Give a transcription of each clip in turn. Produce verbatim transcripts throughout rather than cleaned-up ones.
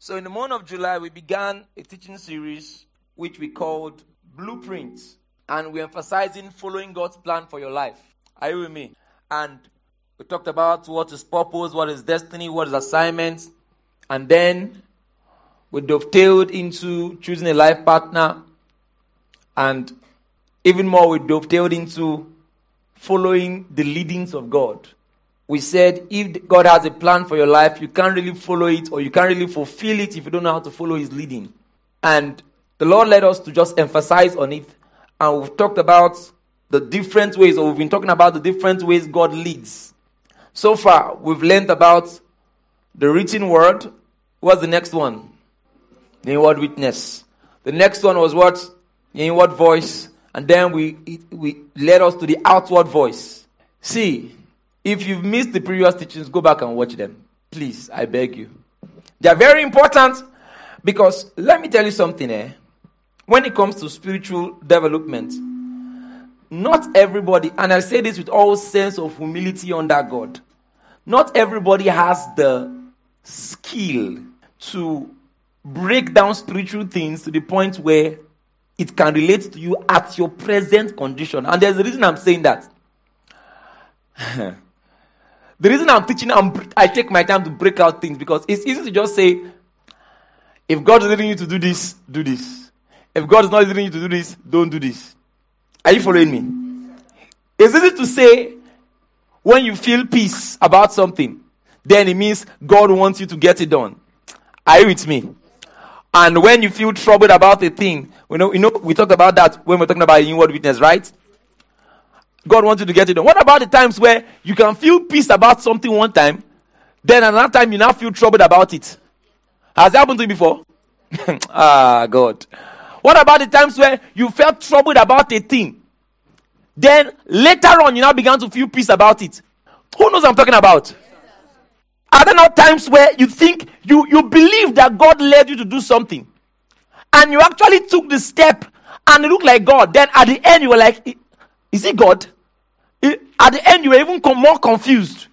So in the month of July, we began a teaching series which we called Blueprints. And we're emphasizing following God's plan for your life. Are you with me? And we talked about what is purpose, what is destiny, what is assignment. And then we dovetailed into choosing a life partner. And even more, we dovetailed into following the leadings of God. We said if God has a plan for your life, you can't really follow it or you can't really fulfill it if you don't know how to follow His leading. And the Lord led us to just emphasize on it. And we've talked about the different ways, or we've been talking about the different ways God leads. So far, we've learned about the written word. What's the next one? The inward witness. The next one was what? The inward voice. And then we, it, we led us to the outward voice. See, if you've missed the previous teachings, go back and watch them. Please, I beg you. They are very important because, let me tell you something, eh? When it comes to spiritual development, not everybody, and I say this with all sense of humility under God, not everybody has the skill to break down spiritual things to the point where it can relate to you at your present condition. And there's a reason I'm saying that. The reason I'm teaching, I'm, I take my time to break out things because it's easy to just say, if God is leading you to do this, do this. If God is not leading you to do this, don't do this. Are you following me? It's easy to say, when you feel peace about something, then it means God wants you to get it done. Are you with me? And when you feel troubled about a thing, we know, you know, we talked about that when we're talking about inward witness, right? God wants you to get it done. What about the times where you can feel peace about something one time, then another time you now feel troubled about it? Has that happened to you before? Ah, God. What about the times where you felt troubled about a thing, then later on you now began to feel peace about it? Who knows what I'm talking about? Are there not times where you think, you, you believe that God led you to do something, and you actually took the step, and it looked like God, then at the end you were like, is it God? It, at the end, you were even com- more confused.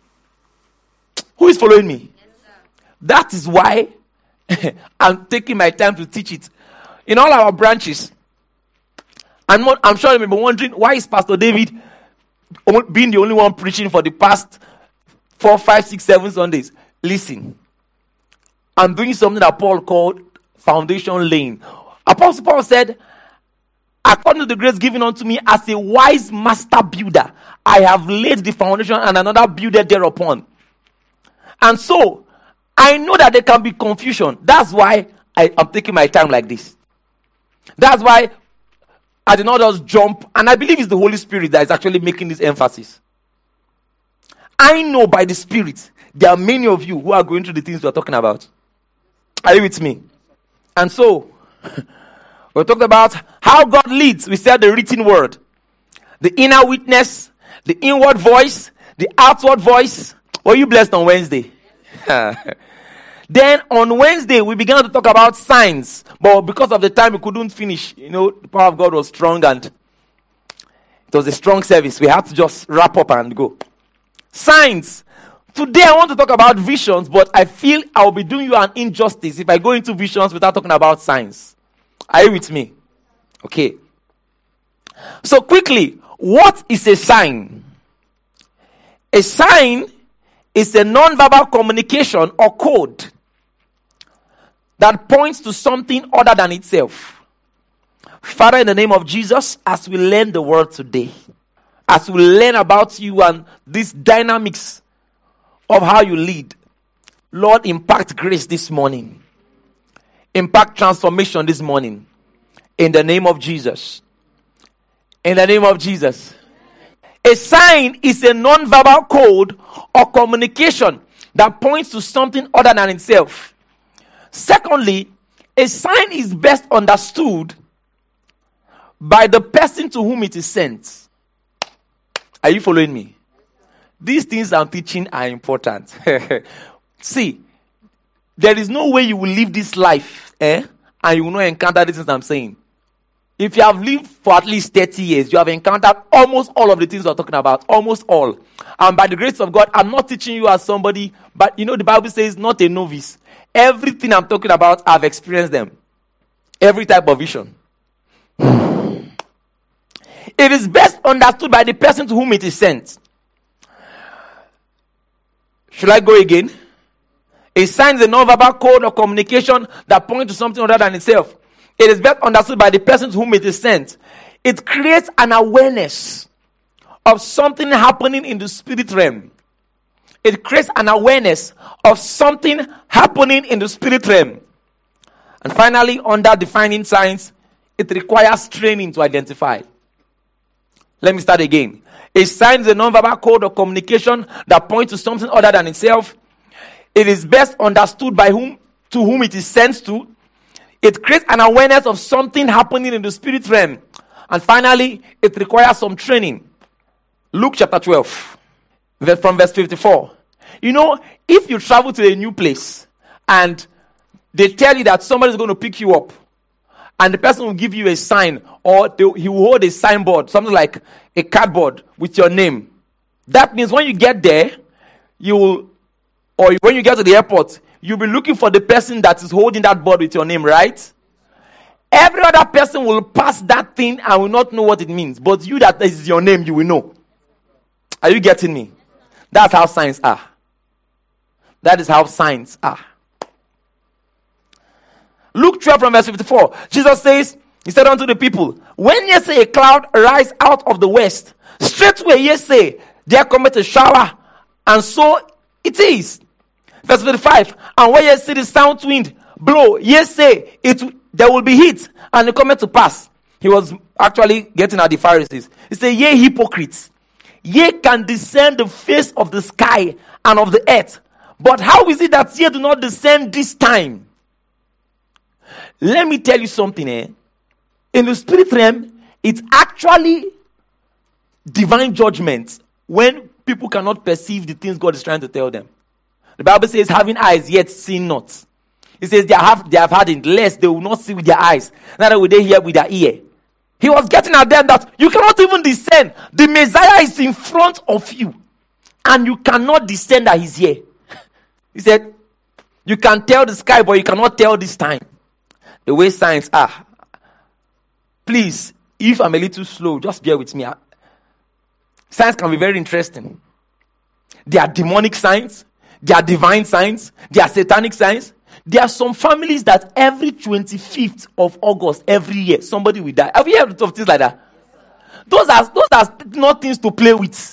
Who is following me? Yes, that is why I'm taking my time to teach it. In all our branches, I'm, not, I'm sure you may be wondering, why is Pastor David being the only one preaching for the past four, five, six, seven Sundays? Listen, I'm doing something that Paul called foundation laying. Apostle Paul said, according to the grace given unto me as a wise master builder, I have laid the foundation and another builder thereupon. And so, I know that there can be confusion. That's why I am taking my time like this. That's why I did not just jump. And I believe it's the Holy Spirit that is actually making this emphasis. I know by the Spirit, there are many of you who are going through the things we are talking about. Are you with me? And so, we talked about how God leads. We said the written word, the inner witness, the inward voice, the outward voice. Were you blessed on Wednesday? Then on Wednesday, we began to talk about signs. But because of the time, we couldn't finish. You know, the power of God was strong and it was a strong service. We had to just wrap up and go. Signs. Today, I want to talk about visions, but I feel I will be doing you an injustice if I go into visions without talking about signs. Are you with me? Okay. So quickly, what is a sign? A sign is a non-verbal communication or code that points to something other than itself. Father, in the name of Jesus, as we learn the word today, as we learn about you and these dynamics of how you lead, Lord, impact grace this morning. Impact transformation this morning. In the name of Jesus. In the name of Jesus. A sign is a non-verbal code or communication that points to something other than itself. Secondly, a sign is best understood by the person to whom it is sent. Are you following me? These things I'm teaching are important. See, there is no way you will live this life, eh, and you will not encounter these things I'm saying. If you have lived for at least thirty years, you have encountered almost all of the things we're talking about. Almost all. And by the grace of God, I'm not teaching you as somebody, but you know the Bible says not a novice. Everything I'm talking about, I've experienced them. Every type of vision. It is best understood by the person to whom it is sent. Should I go again? A sign is a non-verbal code or communication that points to something other than itself. It is best understood by the person to whom it is sent. It creates an awareness of something happening in the spirit realm. It creates an awareness of something happening in the spirit realm. And finally, under defining signs, it requires training to identify. Let me start again. A sign is a non-verbal code or communication that points to something other than itself. It is best understood by whom to whom it is sent to. It creates an awareness of something happening in the spirit realm. And finally, it requires some training. Luke chapter twelve, from verse fifty-four. You know, if you travel to a new place and they tell you that somebody is going to pick you up, and the person will give you a sign, or they, he will hold a signboard, something like a cardboard with your name. That means when you get there, you will, or when you get to the airport, you'll be looking for the person that is holding that board with your name, right? Every other person will pass that thing and will not know what it means. But you, that is your name, you will know. Are you getting me? That's how signs are. That is how signs are. Luke twelve from verse fifty-four. Jesus says, he said unto the people, when ye say a cloud rise out of the west, straightway ye say, there cometh a shower, and so it is. Verse fifty-five. And when ye see the south wind blow, ye say, it there will be heat, and it cometh to pass. He was actually getting at the Pharisees. He said, ye hypocrites, ye can discern the face of the sky and of the earth, but how is it that ye do not discern this time? Let me tell you something, eh? In the spirit realm, it's actually divine judgment when people cannot perceive the things God is trying to tell them. The Bible says, having eyes yet see not. It says they have they have had it, lest they will not see with their eyes, neither will they hear with their ear. He was getting at them that you cannot even discern. The Messiah is in front of you, and you cannot discern that he's here. He said, you can tell the sky, but you cannot tell this time. The way signs are. Please, if I'm a little slow, just bear with me. Signs can be very interesting. They are demonic signs. They are divine signs. They are satanic signs. There are some families that every twenty-fifth of August, every year, somebody will die. Have you heard of things like that? Those are, those are not things to play with.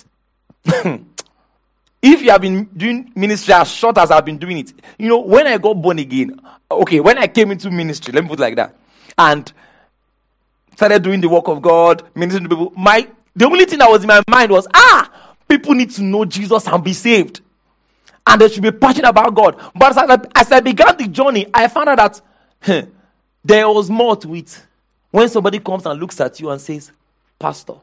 If you have been doing ministry as short as I've been doing it, you know, when I got born again, okay, when I came into ministry, let me put it like that, and started doing the work of God, ministering to people, my the only thing that was in my mind was, ah, people need to know Jesus and be saved. And they should be passionate about God. But as I, as I began the journey, I found out that huh, there was more to it. When somebody comes and looks at you and says, Pastor,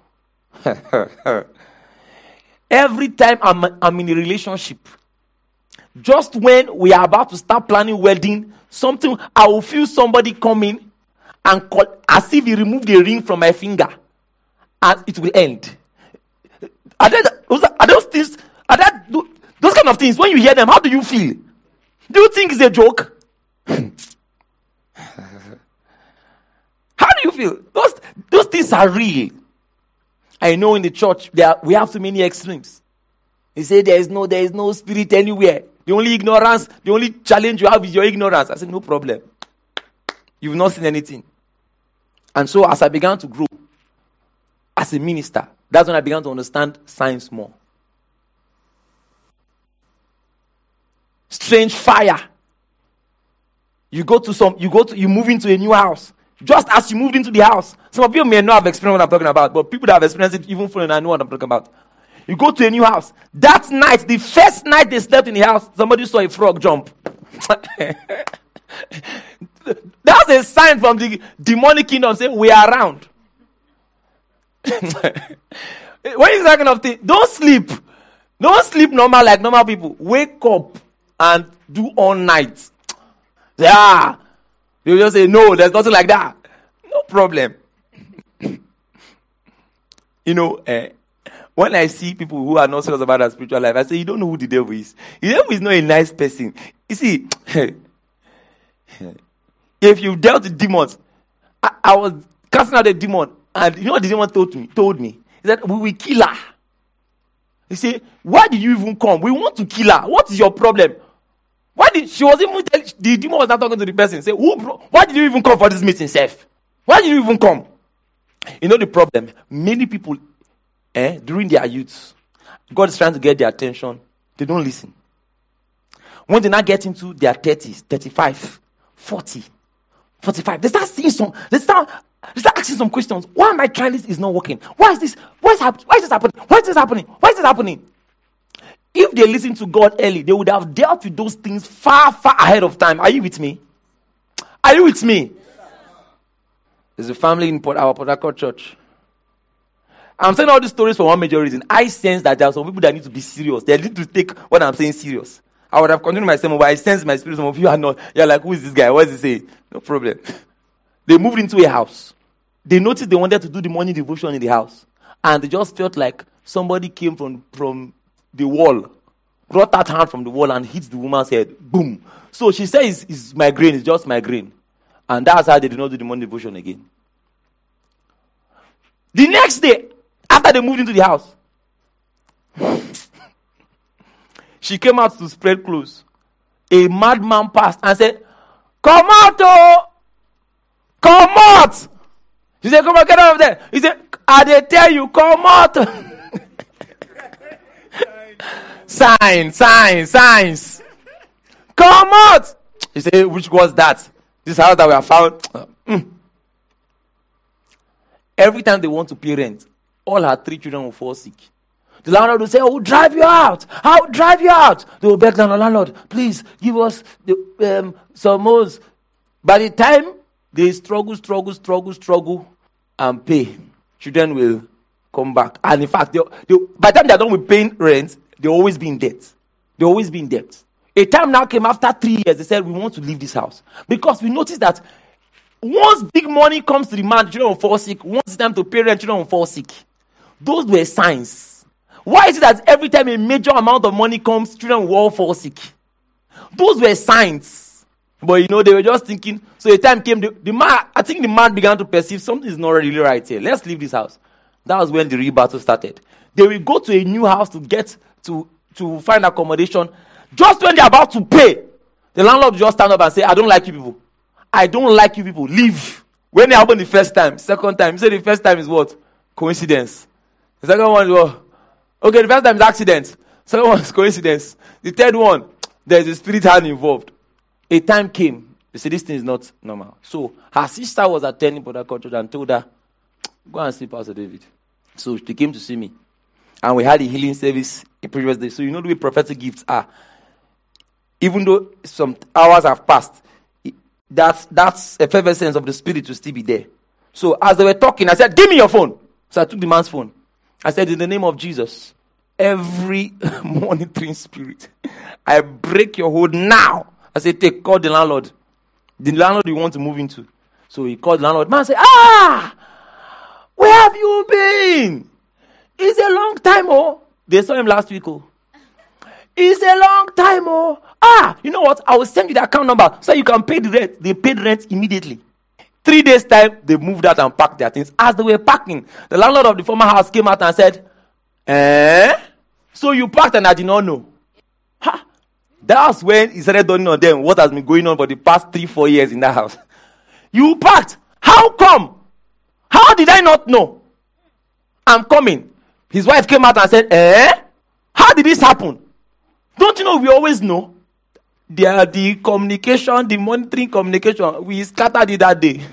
every time I'm, I'm in a relationship, just when we are about to start planning wedding, something, I will feel somebody coming and call, as if he removed a ring from my finger, and it will end. Are, there, are those things, are that, those kind of things, when you hear them, how do you feel? Do you think it's a joke? How do you feel? Those, those things are real. I know in the church, there, we have too many extremes. They say there is no, there is no spirit anywhere. The only ignorance, the only challenge you have is your ignorance. I said, no problem. You've not seen anything. And so as I began to grow as a minister, that's when I began to understand science more. Strange fire. You go to some, you go to, you move into a new house. Just as you moved into the house. Some of you may not have experienced what I'm talking about, but people that have experienced it even fully, I know what I'm talking about. You go to a new house. That night, the first night they slept in the house, somebody saw a frog jump. That's a sign from the demonic kingdom saying, we are around. When you talking of things, don't sleep. Don't sleep normal like normal people. Wake up and do all night. Yeah. They'll just say, no, there's nothing like that. No problem. You know, uh, when I see people who are not serious about their spiritual life, I say, you don't know who the devil is. The devil is not a nice person. You see, If you dealt with demons, I, I was casting out a demon, and you know what the demon told me? Told me, he said, we will kill her. He said, why did you even come? We want to kill her. What is your problem? Why did she was even tell, the demon was not talking to the person? Say, who? Why did you even come for this meeting, Seth? Why did you even come? You know the problem. Many people, eh, during their youth, God is trying to get their attention. They don't listen. When they now get into their thirties, thirty-five, forty, forty-five, they start seeing some. They start. They start asking some questions. Why am I trying this? Is not working. Why is this? Why is happening? Why is this happening? Why is this happening? Why is this happening? If they listen to God early, they would have dealt with those things far, far ahead of time. Are you with me? Are you with me? There's a family in Port, our Port Harcourt church. I'm saying all these stories for one major reason. I sense that there are some people that need to be serious. They need to take what I'm saying serious. I would have continued my sermon, but I sense in my spirit some of you are not. You're like, who is this guy? What is he saying? No problem. They moved into a house. They noticed they wanted to do the morning devotion in the house. And they just felt like somebody came from, from the wall, brought that hand from the wall and hit the woman's head. Boom. So she says it's, it's migraine. It's just migraine. And that's how they did not do the morning devotion again. The next day, after they moved into the house, she came out to spread clothes. A madman passed and said, come out, oh! Come out! She said, come on, get out of there. He said, I they tell you, come out. Signs, signs, signs. Come out. He said, which was that? This house that we have found. Mm. Every time they want to pay rent, all her three children will fall sick. The landlord will say, I will drive you out. I will drive you out. They will beg the landlord, please give us the, um, some more. By the time they struggle, struggle, struggle, struggle, and pay, children will come back. And in fact, they, they, by the time they are done with paying rent, they always be in debt. They always be in debt. A time now came after three years, they said, we want to leave this house. Because we noticed that once big money comes to the man, children will fall sick. Once it's time to pay rent, children will fall sick. Those were signs. Why is it that every time a major amount of money comes, children will all fall sick? Those were signs. But you know, they were just thinking, so a time came, the, the man, I think the man began to perceive something is not really right here. Let's leave this house. That was when the real battle started. They will go to a new house to get, to, to find accommodation. Just when they're about to pay, the landlord will just stand up and say, I don't like you people. I don't like you people. Leave. When it happened the first time, second time, he said the first time is what? Coincidence. The second one is what? Okay, the first time is accident. Second one is coincidence. The third one, there's a spirit hand involved. A time came. They said this thing is not normal. So her sister was attending Port Harcourt Church and told her, go and see Pastor David. So she came to see me. And we had a healing service a previous day. So you know the way prophetic gifts are. Even though some hours have passed, that's that's effervescence of the spirit to still be there. So as they were talking, I said, give me your phone. So I took the man's phone. I said, in the name of Jesus, every monitoring spirit, I break your hold now. I said, take, call the landlord. The landlord you want to move into. So he called the landlord. Man said, ah, where have you been? It's a long time, oh. They saw him last week, oh. It's a long time, oh. Ah, you know what? I will send you the account number so you can pay the rent. They paid rent immediately. Three days time, they moved out and packed their things. As they were packing, the landlord of the former house came out and said, eh? So you packed and I did not know. Ha! That's when he started dawning on them what has been going on for the past three, four years in that house. You packed. How come? How did I not know? I'm coming. His wife came out and said, eh? How did this happen? Don't you know we always know? The, uh, the communication, the monitoring communication, we scattered it that day. He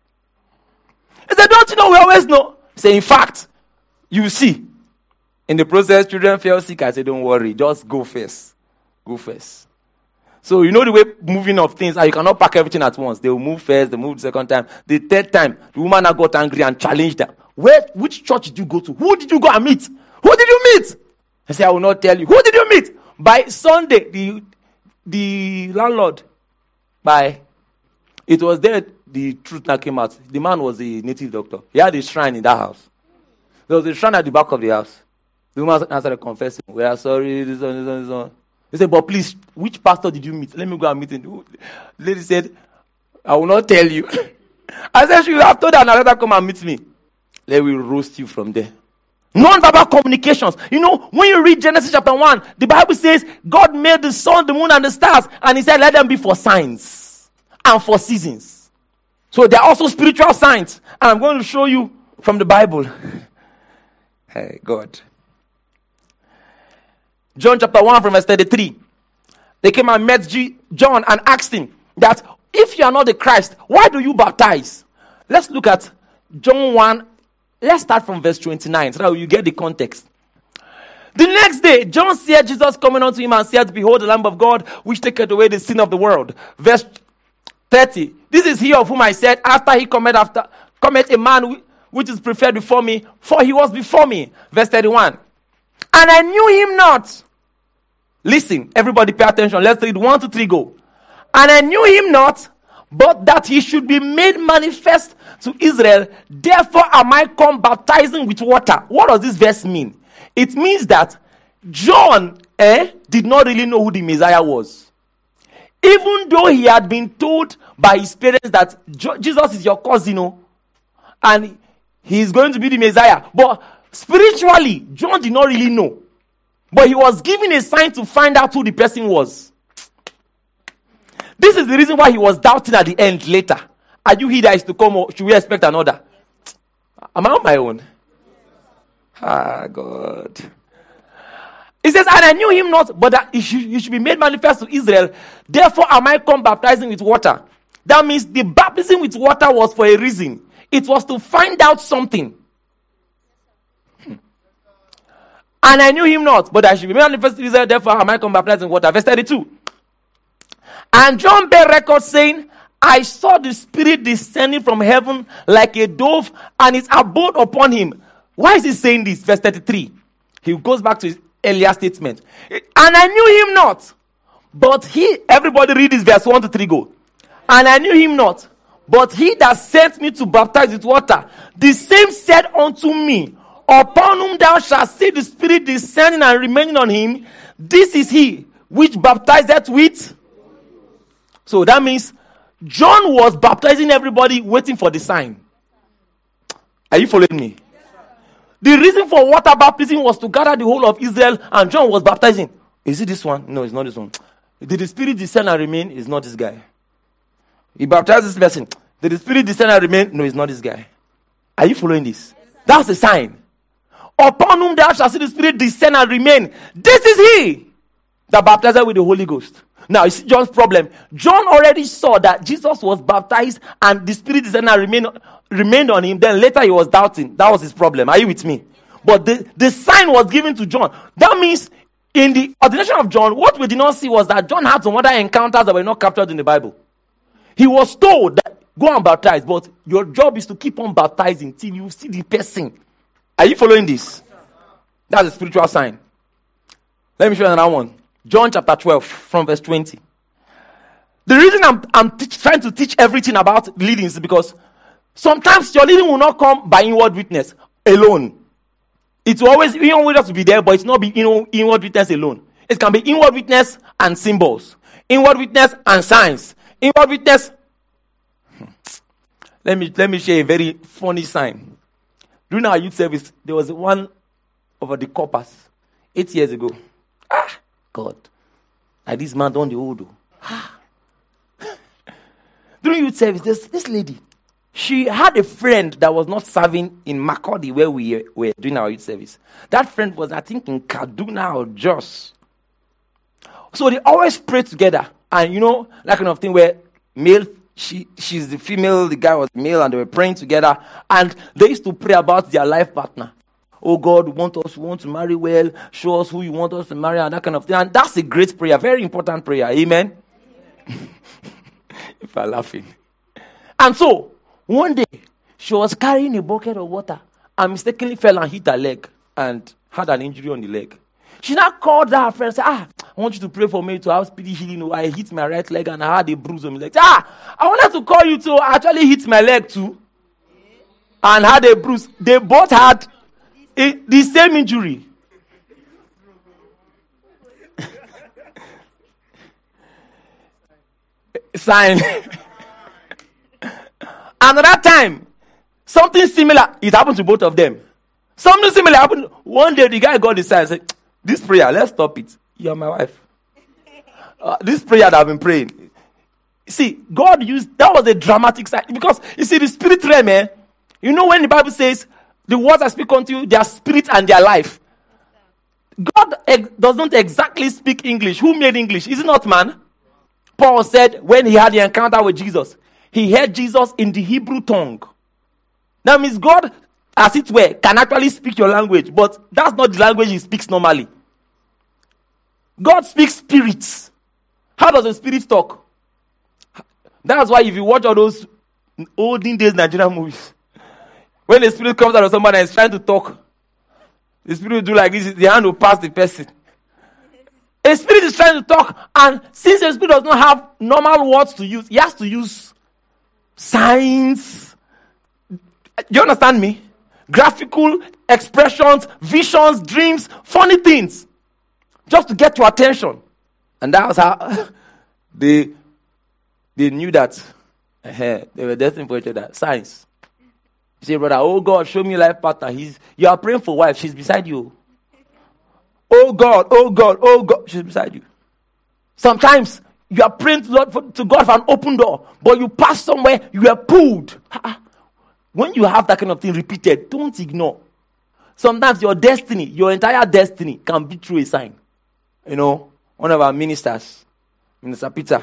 said, don't you know we always know? He said, in fact, you see, in the process, children fell sick. I said, don't worry, just go first. Go first. So you know the way moving of things, you cannot pack everything at once. They will move first, they move the second time. The third time, the woman now got angry and challenged them. Where, which church did you go to? Who did you go and meet? Who did you meet? I said, I will not tell you. Who did you meet? By Sunday, the the landlord, by, it was there the truth that came out. The man was a native doctor. He had a shrine in that house. There was a shrine at the back of the house. The woman started confessing. We are sorry, this one, this one, this one. He said, but please, which pastor did you meet? Let me go and meet him. The lady said, I will not tell you. I said, you have told her now, let her come and meet me. Let me roast you from there. Non-verbal communications. You know, when you read Genesis chapter one, the Bible says God made the sun, the moon, and the stars. And he said, let them be for signs and for seasons. So they are also spiritual signs. And I'm going to show you from the Bible. Hey, God. John chapter one from verse thirty-three. They came and met G- John and asked him that if you are not the Christ, why do you baptize? Let's look at John one. Let's start from verse twenty-nine so that you get the context. The next day, John saw Jesus coming unto him and said, behold, the Lamb of God, which taketh away the sin of the world. Verse thirty. This is he of whom I said, after he cometh after cometh a man which is preferred before me, for he was before me. Verse thirty-one. And I knew him not. Listen, everybody pay attention. Let's read one, two, three, go. And I knew him not, but that he should be made manifest to Israel. Therefore am I come baptizing with water. What does this verse mean? It means that John eh, did not really know who the Messiah was. Even though he had been told by his parents that Jo- Jesus is your cousin, oh, and he is going to be the Messiah. But spiritually, John did not really know. But he was given a sign to find out who the person was. This is the reason why he was doubting at the end later. Are you he that is to come, or should we expect another? Am I on my own? Ah, God. He says, and I knew him not, but that he should, he should be made manifest to Israel. Therefore am I come baptizing with water. That means the baptism with water was for a reason. It was to find out something. Hmm. And I knew him not, but I should be made manifest to Israel. Therefore am I come baptizing with water. Verse thirty-two. And John bare record saying, I saw the Spirit descending from heaven like a dove, and it abode upon him. Why is he saying this? Verse thirty-three. He goes back to his earlier statement. And I knew him not. But he, everybody read this verse one to three, go. And I knew him not. But he that sent me to baptize with water, the same said unto me, upon whom thou shalt see the Spirit descending and remaining on him, this is he which baptizeth with. So that means John was baptizing everybody, waiting for the sign. Are you following me? The reason for water baptism was to gather the whole of Israel, and John was baptizing. Is it this one? No, it's not this one. Did the Spirit descend and remain? It's not this guy. He baptized this person. Did the Spirit descend and remain? No, it's not this guy. Are you following this? That's the sign. Upon whom thou shalt see the Spirit descend and remain. This is he that baptized with the Holy Ghost. Now, you see John's problem. John already saw that Jesus was baptized and the Spirit descended and remained, remained on him. Then later he was doubting. That was his problem. Are you with me? But the, the sign was given to John. That means in the ordination of John, what we did not see was that John had some other encounters that were not captured in the Bible. He was told that go and baptize, but your job is to keep on baptizing till you see the person. Are you following this? That's a spiritual sign. Let me show you another one. John chapter twelve from verse twenty. The reason I'm, I'm teach, trying to teach everything about leading is because sometimes your leading will not come by inward witness alone. It will always, inward witness will be there, but it's not be inward, inward witness alone. It can be inward witness and symbols. Inward witness and signs. Inward witness. Let me, let me share a very funny sign. During our youth service, there was one over the coppers eight years ago. Ah! God, like this man done the old. During youth service, this, this lady, she had a friend that was not serving in Makurdi where we were doing our youth service. That friend was, I think, in Kaduna or Jos. So they always pray together. And you know, that kind of thing where male, she she's the female, the guy was male, and they were praying together. And they used to pray about their life partner. Oh God, we want us, we want to marry well. Show us who you want us to marry and that kind of thing. And that's a great prayer, very important prayer. Amen? If I'm laughing. And so, one day, she was carrying a bucket of water and mistakenly fell and hit her leg and had an injury on the leg. She now called her friend and said, ah, I want you to pray for me to have speedy healing. I hit my right leg and I had a bruise on my leg. Ah, I wanted to call you to actually hit my leg too and had a bruise. They both had It, the same injury. Sign. Another time, something similar, it happened to both of them. Something similar happened. One day, the guy got the sign and said, this prayer, let's stop it. You're my wife. Uh, this prayer that I've been praying. See, God used, that was a dramatic sign. Because, you see, the spirit realm, eh, you know when the Bible says, the words I speak unto you, their spirit and their life. God ex- does not exactly speak English. Who made English? Is it not man? Paul said when he had the encounter with Jesus, he heard Jesus in the Hebrew tongue. That means God, as it were, can actually speak your language, but that's not the language he speaks normally. God speaks spirits. How does a spirit talk? That's why if you watch all those olden days Nigerian movies, when the spirit comes out of somebody and is trying to talk, the spirit will do like this, the hand will pass the person. A spirit is trying to talk, and since the spirit does not have normal words to use, he has to use signs. Do you understand me? Graphical expressions, visions, dreams, funny things, just to get your attention. And that was how they they knew that uh, they were destined for each other. Signs. You say, brother, oh God, show me life partner. He's you are praying for wife, she's beside you. Oh God, oh God, oh God, she's beside you. Sometimes you are praying to God, for, to God for an open door, but you pass somewhere, you are pulled. When you have that kind of thing repeated, don't ignore. Sometimes your destiny, your entire destiny can be through a sign. You know, one of our ministers, Minister Peter,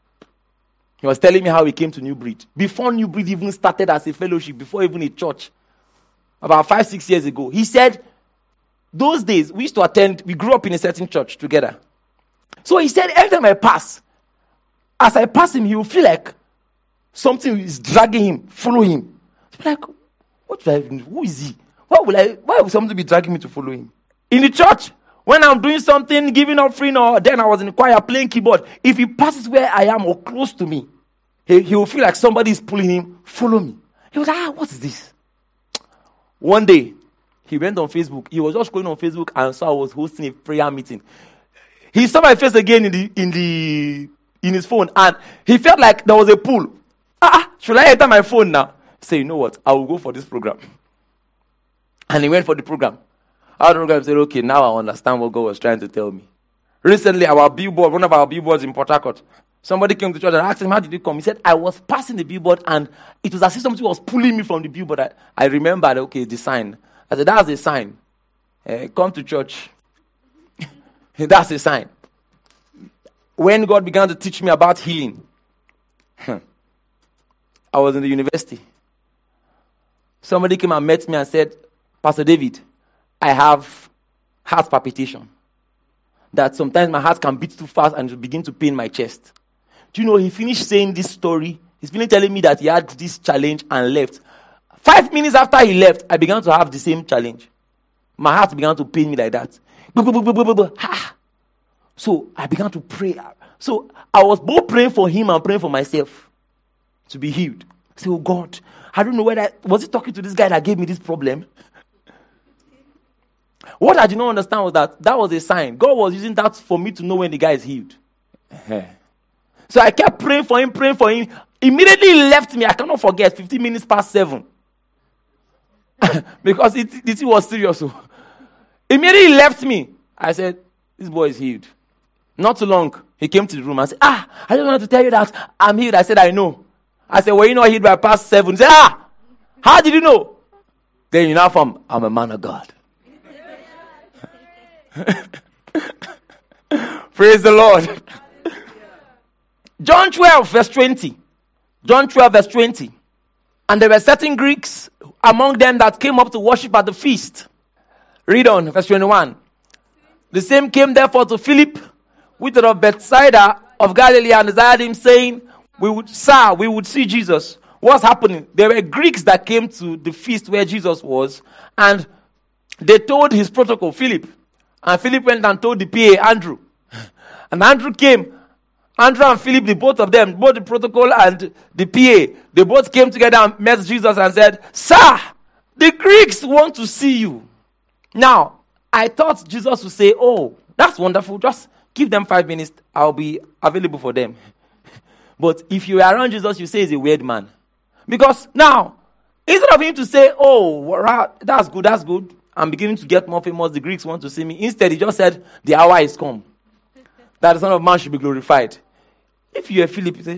he was telling me how he came to New Breed. Before New Breed even started as a fellowship, before even a church, about five, six years ago, he said, those days, we used to attend, we grew up in a certain church together. So he said, every time I pass, as I pass him, he will feel like something is dragging him, follow him. He'll be like, what do I do? Who is he? Why will I, why will something be dragging me to follow him? In the church, when I'm doing something, giving offering, or then I was in the choir playing keyboard, if he passes where I am or close to me, he, he will feel like somebody is pulling him, follow me. He was like, ah, what is this? One day, he went on Facebook. He was just going on Facebook and saw I was hosting a prayer meeting. He saw my face again in the in the in his phone, and he felt like there was a pull. Ah, should I enter my phone now? Say, you know what? I will go for this program. And he went for the program. Our program said, okay, now I understand what God was trying to tell me. Recently, our billboard, one of our billboards in Port Harcourt, somebody came to church and asked him, how did you come? He said, I was passing the billboard, and it was as if somebody was pulling me from the billboard. I, I remembered, okay, the sign. I said, that's a sign. Uh, come to church. That's a sign. When God began to teach me about healing, I was in the university. Somebody came and met me and said, Pastor David, I have heart palpitation. That sometimes my heart can beat too fast and it begin to pain my chest. Do you know, he finished saying this story. He's been telling me that he had this challenge and left. Five minutes after he left, I began to have the same challenge. My heart began to pain me like that. So I began to pray. So I was both praying for him and praying for myself to be healed. I said, oh God, I don't know whether, was he talking to this guy that gave me this problem? What I did not understand was that that was a sign. God was using that for me to know when the guy is healed. So I kept praying for him, praying for him. Immediately he left me. I cannot forget, fifteen minutes past seven. Because it, it was serious. So. Immediately he left me. I said, this boy is healed. Not too long, he came to the room and said, ah, I just wanted to tell you that I'm healed. I said, I know. I said, well, you not healed by past seven. He said, ah, how did you know? Then you know from, I'm a man of God. Praise the Lord. John twelve, verse twenty. John twelve, verse twenty. And there were certain Greeks among them that came up to worship at the feast. Read on, verse twenty-one. The same came therefore to Philip, which of Bethsaida of Galilee, and desired him, saying, "We would, sir, we would see Jesus." What's happening? There were Greeks that came to the feast where Jesus was, and they told his protocol, Philip. And Philip went and told the P A, Andrew. And Andrew came. Andrew and Philip, the both of them, both the protocol and the P A, they both came together and met Jesus and said, "Sir, the Greeks want to see you." Now, I thought Jesus would say, "Oh, that's wonderful. Just give them five minutes. I'll be available for them." But if you are around Jesus, you say he's a weird man. Because now, instead of him to say, oh, wow, that's good, that's good, I'm beginning to get more famous, the Greeks want to see me. Instead, he just said, the hour is come, that the Son of Man should be glorified. If you're Philip, you say,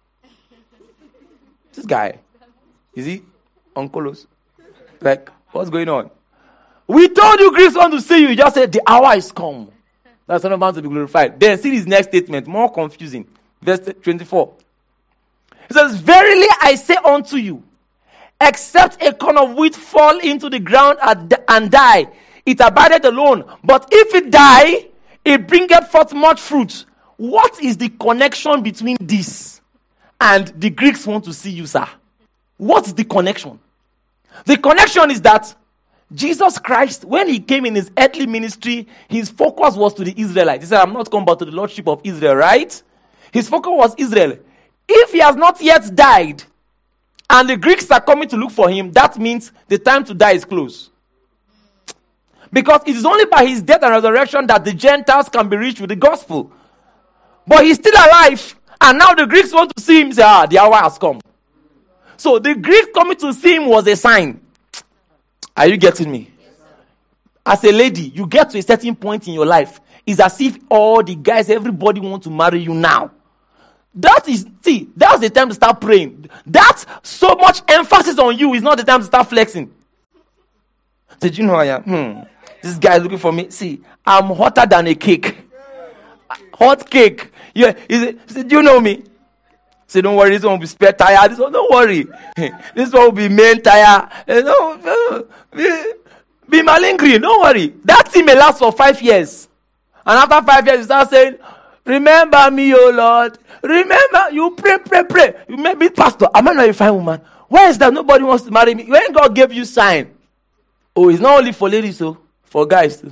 this guy, is he Onkelos? Like, what's going on? We told you Greeks want to see you. You just said, the hour is come, that the Son of Man to be glorified. Then see his next statement, more confusing. Verse twenty-four. It says, verily I say unto you, except a corn of wheat fall into the ground and die, it abideth alone. But if it die, it bringeth forth much fruit. What is the connection between this and the Greeks want to see you, sir? What's the connection? The connection is that Jesus Christ, when he came in his earthly ministry, his focus was to the Israelites. He said, I'm not come but to the Lordship of Israel, right? His focus was Israel. If he has not yet died, and the Greeks are coming to look for him, that means the time to die is close. Because it is only by his death and resurrection that the Gentiles can be reached with the gospel. But he's still alive, and now the Greeks want to see him, say, ah, the hour has come. So the Greeks coming to see him was a sign. Are you getting me? As a lady, you get to a certain point in your life, it's as if all the guys, everybody want to marry you now. That is, see, that's the time to start praying. That's so much emphasis on you is not the time to start flexing. Did you know I am? Hmm. This guy is looking for me. See, I'm hotter than a cake. Hot cake. Yeah. Is it, he said, do you know me? Say, don't worry, this one will be spare tire. This one, don't worry. This one will be main tire. No, be, be malingering, don't worry. That thing may last for five years. And after five years, you start saying, remember me, oh Lord. Remember, you pray, pray, pray. You may be pastor. Am I not a fine woman? Why is that nobody wants to marry me? When God gave you sign. Oh, it's not only for ladies, so for guys too.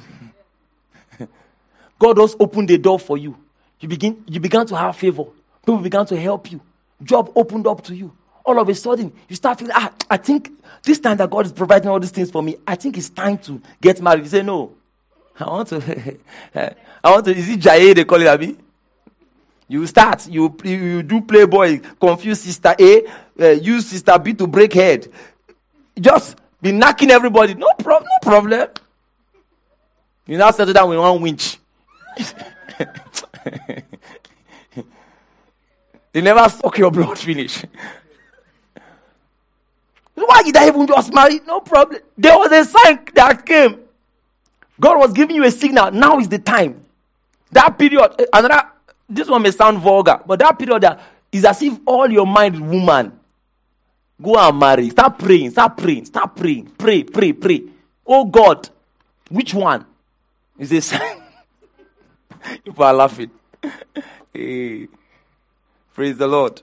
God just opened the door for you. You begin, you began to have favor. People began to help you. Job opened up to you. All of a sudden, you start feeling, ah, I think this time that God is providing all these things for me, I think it's time to get married. You say, no. I want to, I want to, is it Jaye they call it, Abi? You start, you, you do playboy, confuse sister A, uh, use sister B to break head. Just be knocking everybody. No problem, no problem. You now settle down with one winch. They never suck your blood finish. Why did I even just marry? No problem. There was a sign that came. God was giving you a signal. Now is the time. That period, another, this one may sound vulgar, but that period that is as if all your mind is woman. Go and marry. Start praying. Start praying. Start praying. Pray, pray, pray. Oh God, which one? Is a sign. People are laughing. Hey. Praise the Lord.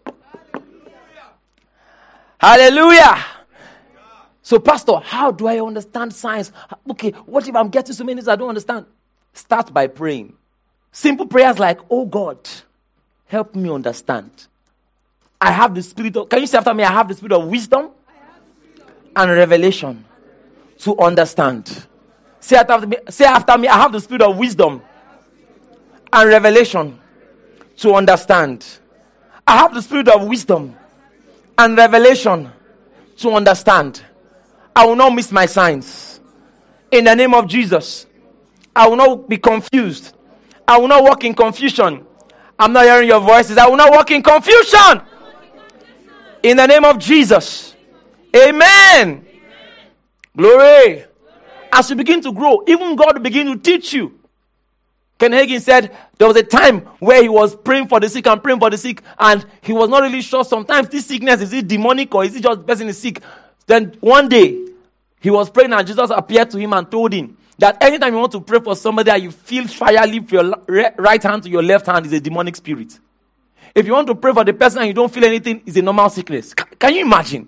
Hallelujah. Hallelujah. So, Pastor, how do I understand science? Okay, what if I'm getting so many things I don't understand? Start by praying. Simple prayers like, oh God, help me understand. I have the spirit of, can you say after me, I have the spirit of wisdom and revelation to understand. Say after me, say after me, I have the spirit of wisdom and revelation to understand. I have the spirit of wisdom and revelation to understand. I will not miss my signs. In the name of Jesus, I will not be confused. I will not walk in confusion. I'm not hearing your voices. I will not walk in confusion. In the name of Jesus. Amen. Amen. Glory. As you begin to grow, even God will begin to teach you. Ken Hagin said there was a time where he was praying for the sick and praying for the sick, and he was not really sure sometimes this sickness, is it demonic or is it just the person is sick? Then one day, he was praying and Jesus appeared to him and told him that anytime you want to pray for somebody and you feel fire leave your right hand to your left hand, is a demonic spirit. If you want to pray for the person and you don't feel anything, it's a normal sickness. Can you imagine?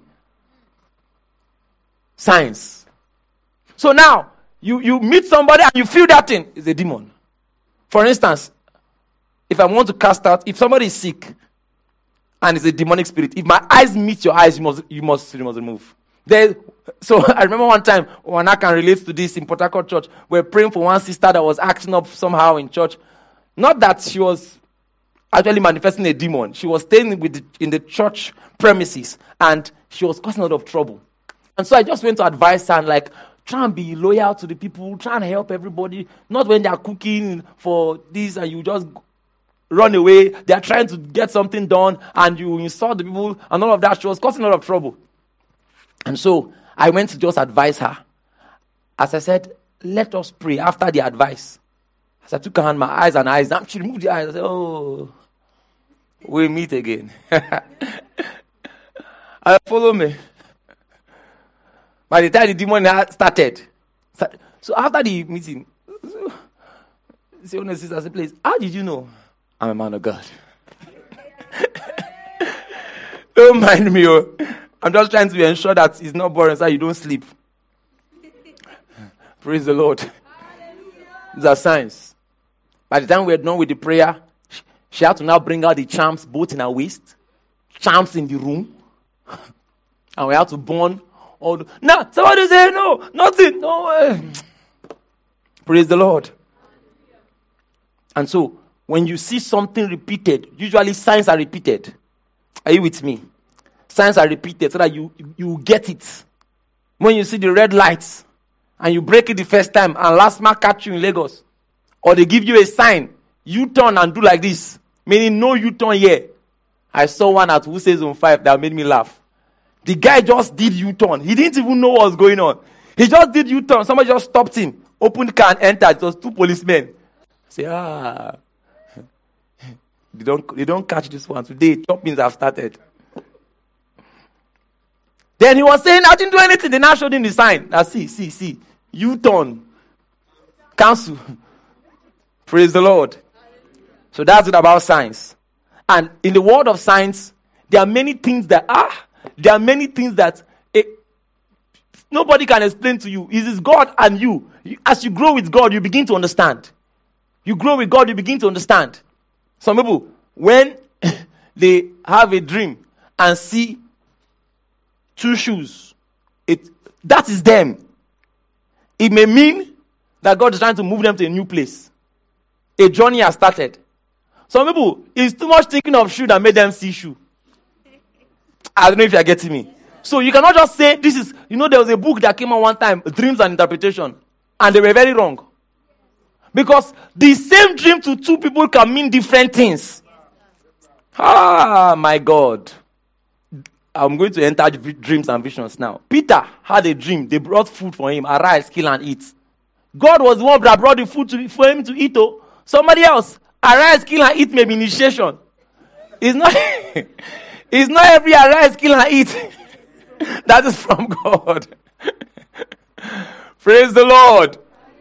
Science. So now, you, you meet somebody and you feel that thing, it's a demon. For instance, if I want to cast out, if somebody is sick and it's a demonic spirit, if my eyes meet your eyes, you must you must, you must remove. There, so I remember one time when I can relate to this in Port Harcourt Church, we were praying for one sister that was acting up somehow in church. Not that she was actually manifesting a demon. She was staying with the, in the church premises, and she was causing a lot of trouble. And so I just went to advise her and like, try and be loyal to the people, try and help everybody. Not when they are cooking for this and you just run away. They are trying to get something done and you insult the people and all of that. She was causing a lot of trouble. And so I went to just advise her. As I said, let us pray after the advice. As I took her hand, my eyes and eyes, and she removed the eyes. I said, oh, we'll meet again. And follow me. By the time the demon had started, so after the meeting, say, honest sister, say, please, how did you know I'm a man of God? Don't mind me. Oh. I'm just trying to ensure that it's not boring so you don't sleep. Praise the Lord. These are signs. By the time we were done with the prayer, she had to now bring out the charms both in her waist, charms in the room, and we had to burn all the... Now, somebody say, no, nothing, no way. Praise the Lord. And so, when you see something repeated, usually signs are repeated. Are you with me? Signs are repeated so that you, you, you get it. When you see the red lights, and you break it the first time, and last man catch you in Lagos, or they give you a sign, you turn and do like this, meaning no you turn here. I saw one at Who Says on five that made me laugh. The guy just did U-turn. He didn't even know what was going on. He just did U-turn. Somebody just stopped him, opened the car and entered. It was two policemen. I say, ah, they don't, they don't catch this one today. Choppings have started. Then he was saying, I didn't do anything. They now showed him the sign. Now see, see, see. U-turn. Cancel. Praise the Lord. So that's it about science. And in the world of science, there are many things that are, there are many things that it, nobody can explain to you. It is God and you. As you grow with God, you begin to understand. You grow with God, you begin to understand. Some people, when they have a dream and see two shoes, it that is them. It may mean that God is trying to move them to a new place. A journey has started. Some people, it's too much thinking of shoe that made them see shoe. I don't know if you're getting me. So you cannot just say, this is, you know, there was a book that came out one time, Dreams and Interpretation, and they were very wrong. Because the same dream to two people can mean different things. Ah, my God. I'm going to enter dreams and visions now. Peter had a dream. They brought food for him. Arise, kill and eat. God was the one that brought the food to, for him to eat. Oh. Somebody else, arise, kill and eat may be initiation. It's not, it's not every arise, kill and eat that is from God. Praise the Lord.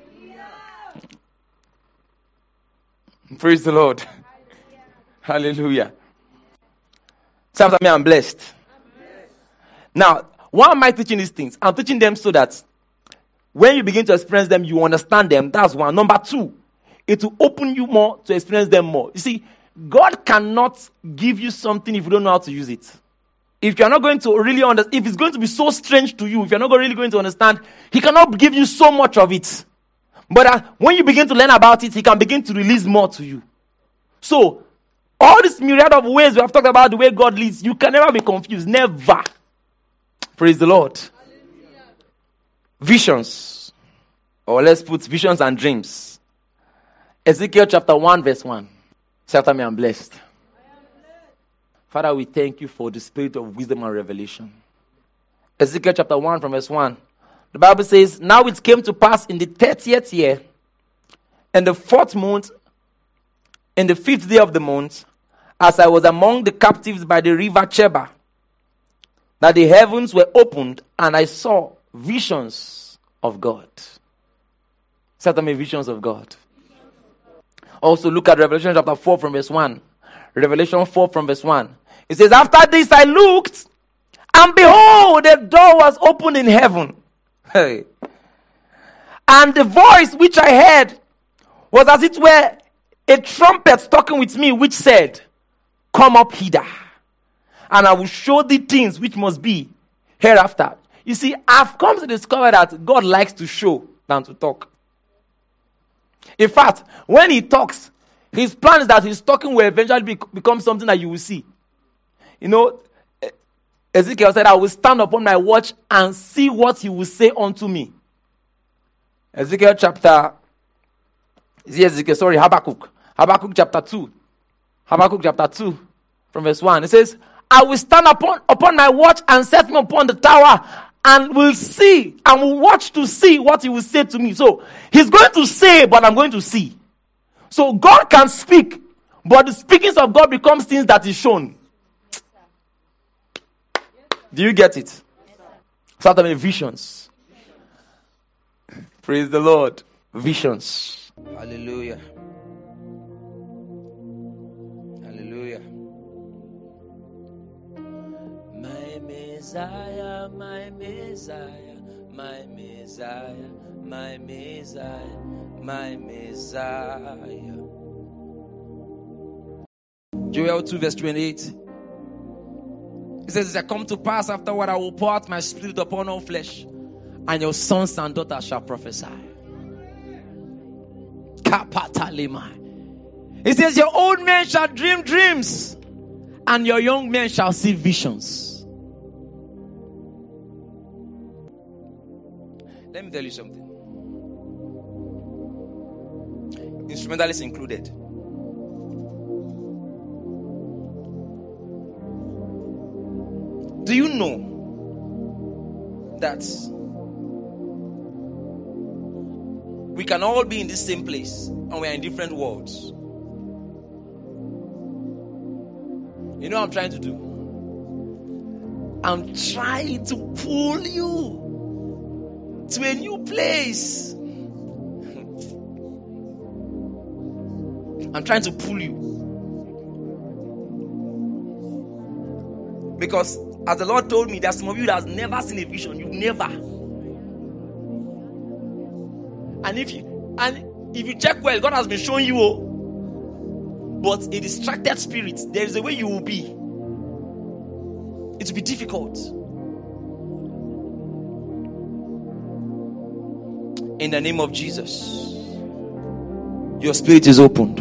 Praise the Lord. Hallelujah. Say after me, I'm blessed. Now, why am I teaching these things? I'm teaching them so that when you begin to experience them, you understand them. That's one. Number two, it will open you more to experience them more. You see, God cannot give you something if you don't know how to use it. If you're not going to really understand, if it's going to be so strange to you, if you're not really going to understand, He cannot give you so much of it. But uh, when you begin to learn about it, He can begin to release more to you. So, all this myriad of ways we have talked about the way God leads, you can never be confused. Never. Praise the Lord. Hallelujah. Visions. Or let's put visions and dreams. Ezekiel chapter one verse one. Say after me, I'm blessed. I am blessed. Father, we thank you for the spirit of wisdom and revelation. Ezekiel chapter one from verse one. The Bible says, now it came to pass in the thirtieth year, and the fourth month, in the fifth day of the month, as I was among the captives by the river Cheba, that the heavens were opened, and I saw visions of God. Certainly visions of God. Also look at Revelation chapter four from verse one. Revelation four from verse one. It says, after this I looked, and behold, a door was opened in heaven. Hey. And the voice which I heard was as it were a trumpet talking with me, which said, come up hither, and I will show thee things which must be hereafter. You see, I've come to discover that God likes to show than to talk. In fact, when He talks, His plan is that his talking will eventually be, become something that you will see. You know, Ezekiel said, I will stand upon my watch and see what he will say unto me. Ezekiel chapter, is it Ezekiel? Sorry, Habakkuk. Habakkuk chapter two. Habakkuk chapter two, from verse one. It says, I will stand upon, upon my watch and set me upon the tower and will see, and will watch to see what he will say to me. So, he's going to say, but I'm going to see. So, God can speak, but the speakings of God becomes things that is shown. Do you get it? Start of visions. Praise the Lord. Visions. Hallelujah. Hallelujah. My Messiah, my Messiah, my Messiah, my Messiah, my Messiah. Joel two verse twenty-eight. It says, it shall come to pass afterward, I will pour out my spirit upon all flesh, and your sons and daughters shall prophesy. It says, your old men shall dream dreams, and your young men shall see visions. Let me tell you something. Instrumentalists included. Do you know that we can all be in the same place and we are in different worlds? You know what I'm trying to do? I'm trying to pull you to a new place. I'm trying to pull you. Because as the Lord told me, there's some of you that has never seen a vision. You've never. And if you and if you check well, God has been showing you. Oh, but a distracted spirit, there is a way you will be. It will be difficult. In the name of Jesus, your spirit is opened.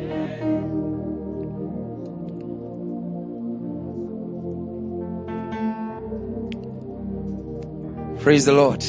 Praise the Lord.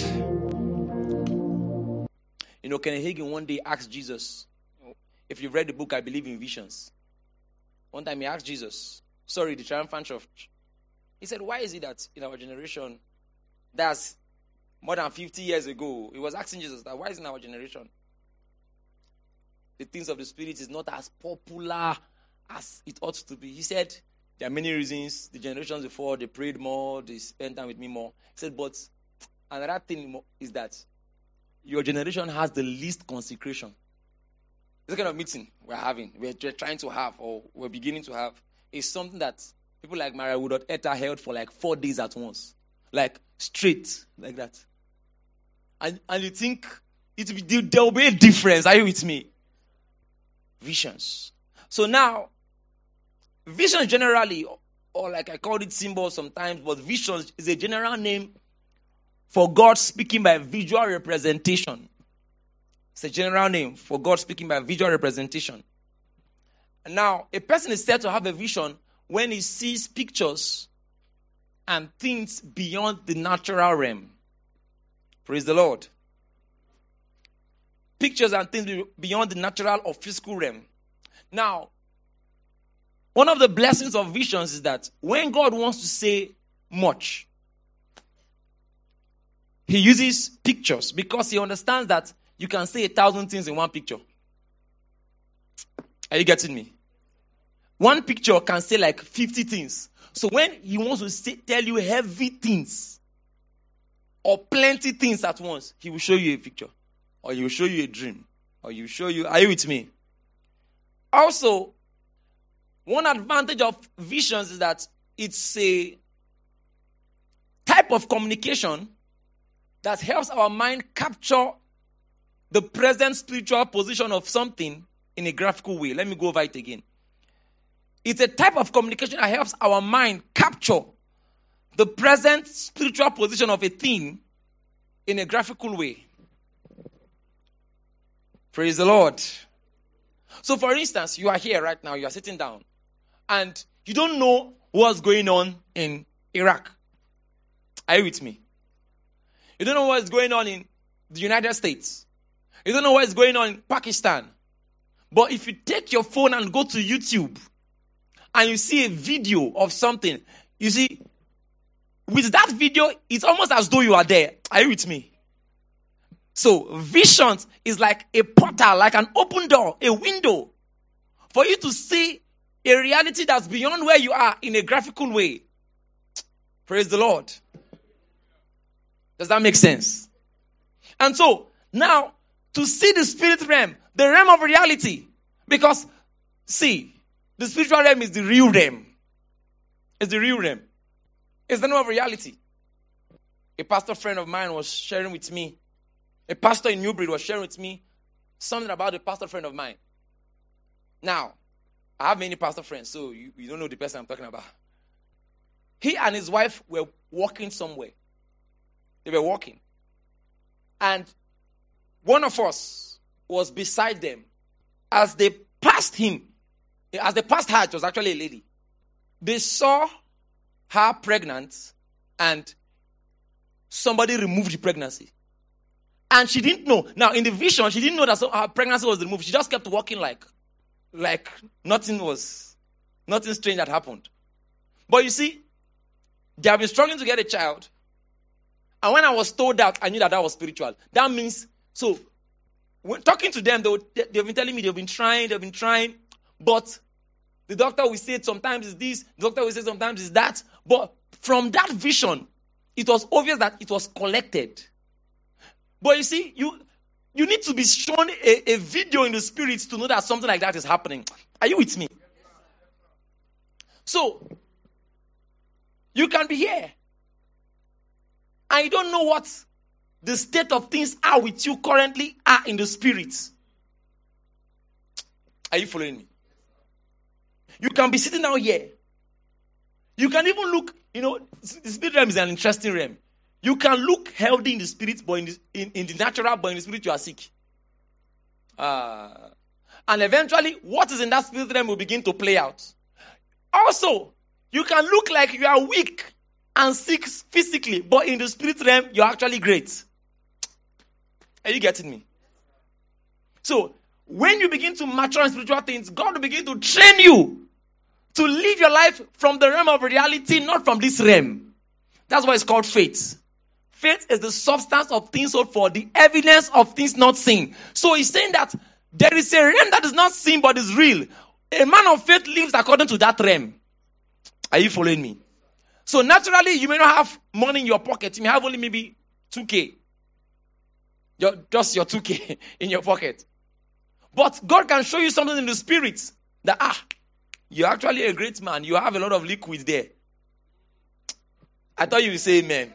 You know, Kenneth Hagin one day asked Jesus, if you've read the book, I Believe in Visions. One time he asked Jesus, sorry, the Triumphant Church. He said, why is it that in our generation, that's more than fifty years ago, he was asking Jesus that, why is in our generation, the things of the Spirit is not as popular as it ought to be? He said, there are many reasons. The generations before, they prayed more, they spent time with me more. He said, but another thing is that your generation has the least consecration. This kind of meeting we're having, we're trying to have, or we're beginning to have, is something that people like Maria Woodard Etta held for like four days at once. Like, straight, like that. And and you think it will be, there will be a difference. Are you with me? Visions. So now, visions generally, or, or like I called it symbols sometimes, but visions is a general name for God speaking by visual representation. It's a general name for God speaking by visual representation. And now, a person is said to have a vision when he sees pictures and things beyond the natural realm. Praise the Lord. Pictures and things beyond the natural or physical realm. Now, one of the blessings of visions is that when God wants to say much, he uses pictures because he understands that you can say a thousand things in one picture. Are you getting me? One picture can say like fifty things. So when he wants to say, tell you heavy things or plenty things at once, he will show you a picture, or he will show you a dream, or he will show you. Are you with me? Also, one advantage of visions is that it's a type of communication that helps our mind capture the present spiritual position of something in a graphical way. Let me go over it again. It's a type of communication that helps our mind capture the present spiritual position of a thing in a graphical way. Praise the Lord. So for instance, you are here right now, you are sitting down, and you don't know what's going on in Iraq. Are you with me? You don't know what's going on in the United States. You don't know what's going on in Pakistan. But if you take your phone and go to YouTube, and you see a video of something, you see, with that video, it's almost as though you are there. Are you with me? So, visions is like a portal, like an open door, a window, for you to see a reality that's beyond where you are in a graphical way. Praise the Lord. Does that make sense? And so, now, to see the spirit realm, the realm of reality, because, see, the spiritual realm is the real realm. It's the real realm. It's the realm of reality. A pastor friend of mine was sharing with me, a pastor in Newbury was sharing with me something about a pastor friend of mine. Now, I have many pastor friends, so you, you don't know the person I'm talking about. He and his wife were walking somewhere. They were walking. And one of us was beside them. As they passed him, as they passed her, it was actually a lady. They saw her pregnant, and somebody removed the pregnancy. And she didn't know. Now, in the vision, she didn't know that her pregnancy was removed. She just kept walking like, like nothing was, nothing strange had happened. But you see, they have been struggling to get a child. And when I was told that, I knew that that was spiritual. That means, so, when talking to them, they would, they've been telling me they've been trying, they've been trying. But the doctor will say sometimes it's this, the doctor will say sometimes it's that. But from that vision, it was obvious that it was collected. But you see, you you need to be shown a, a video in the spirit to know that something like that is happening. Are you with me? So, you can be here, and you don't know what the state of things are with you currently are in the spirit. Are you following me? You can be sitting down here. You can even look, you know, the spirit realm is an interesting realm. You can look healthy in the spirit, but in the, in, in the natural, but in the spirit you are sick. Uh, and eventually, what is in that spirit realm will begin to play out. Also, you can look like you are weak and sick physically, but in the spirit realm, you're actually great. Are you getting me? So, when you begin to mature in spiritual things, God will begin to train you to live your life from the realm of reality, not from this realm. That's why it's called faith. Faith is the substance of things hoped for, the evidence of things not seen. So he's saying that there is a realm that is not seen but is real. A man of faith lives according to that realm. Are you following me? So naturally, you may not have money in your pocket. You may have only maybe two K. Your, just your two K in your pocket. But God can show you something in the spirit that, ah, you're actually a great man. You have a lot of liquid there. I thought you would say amen.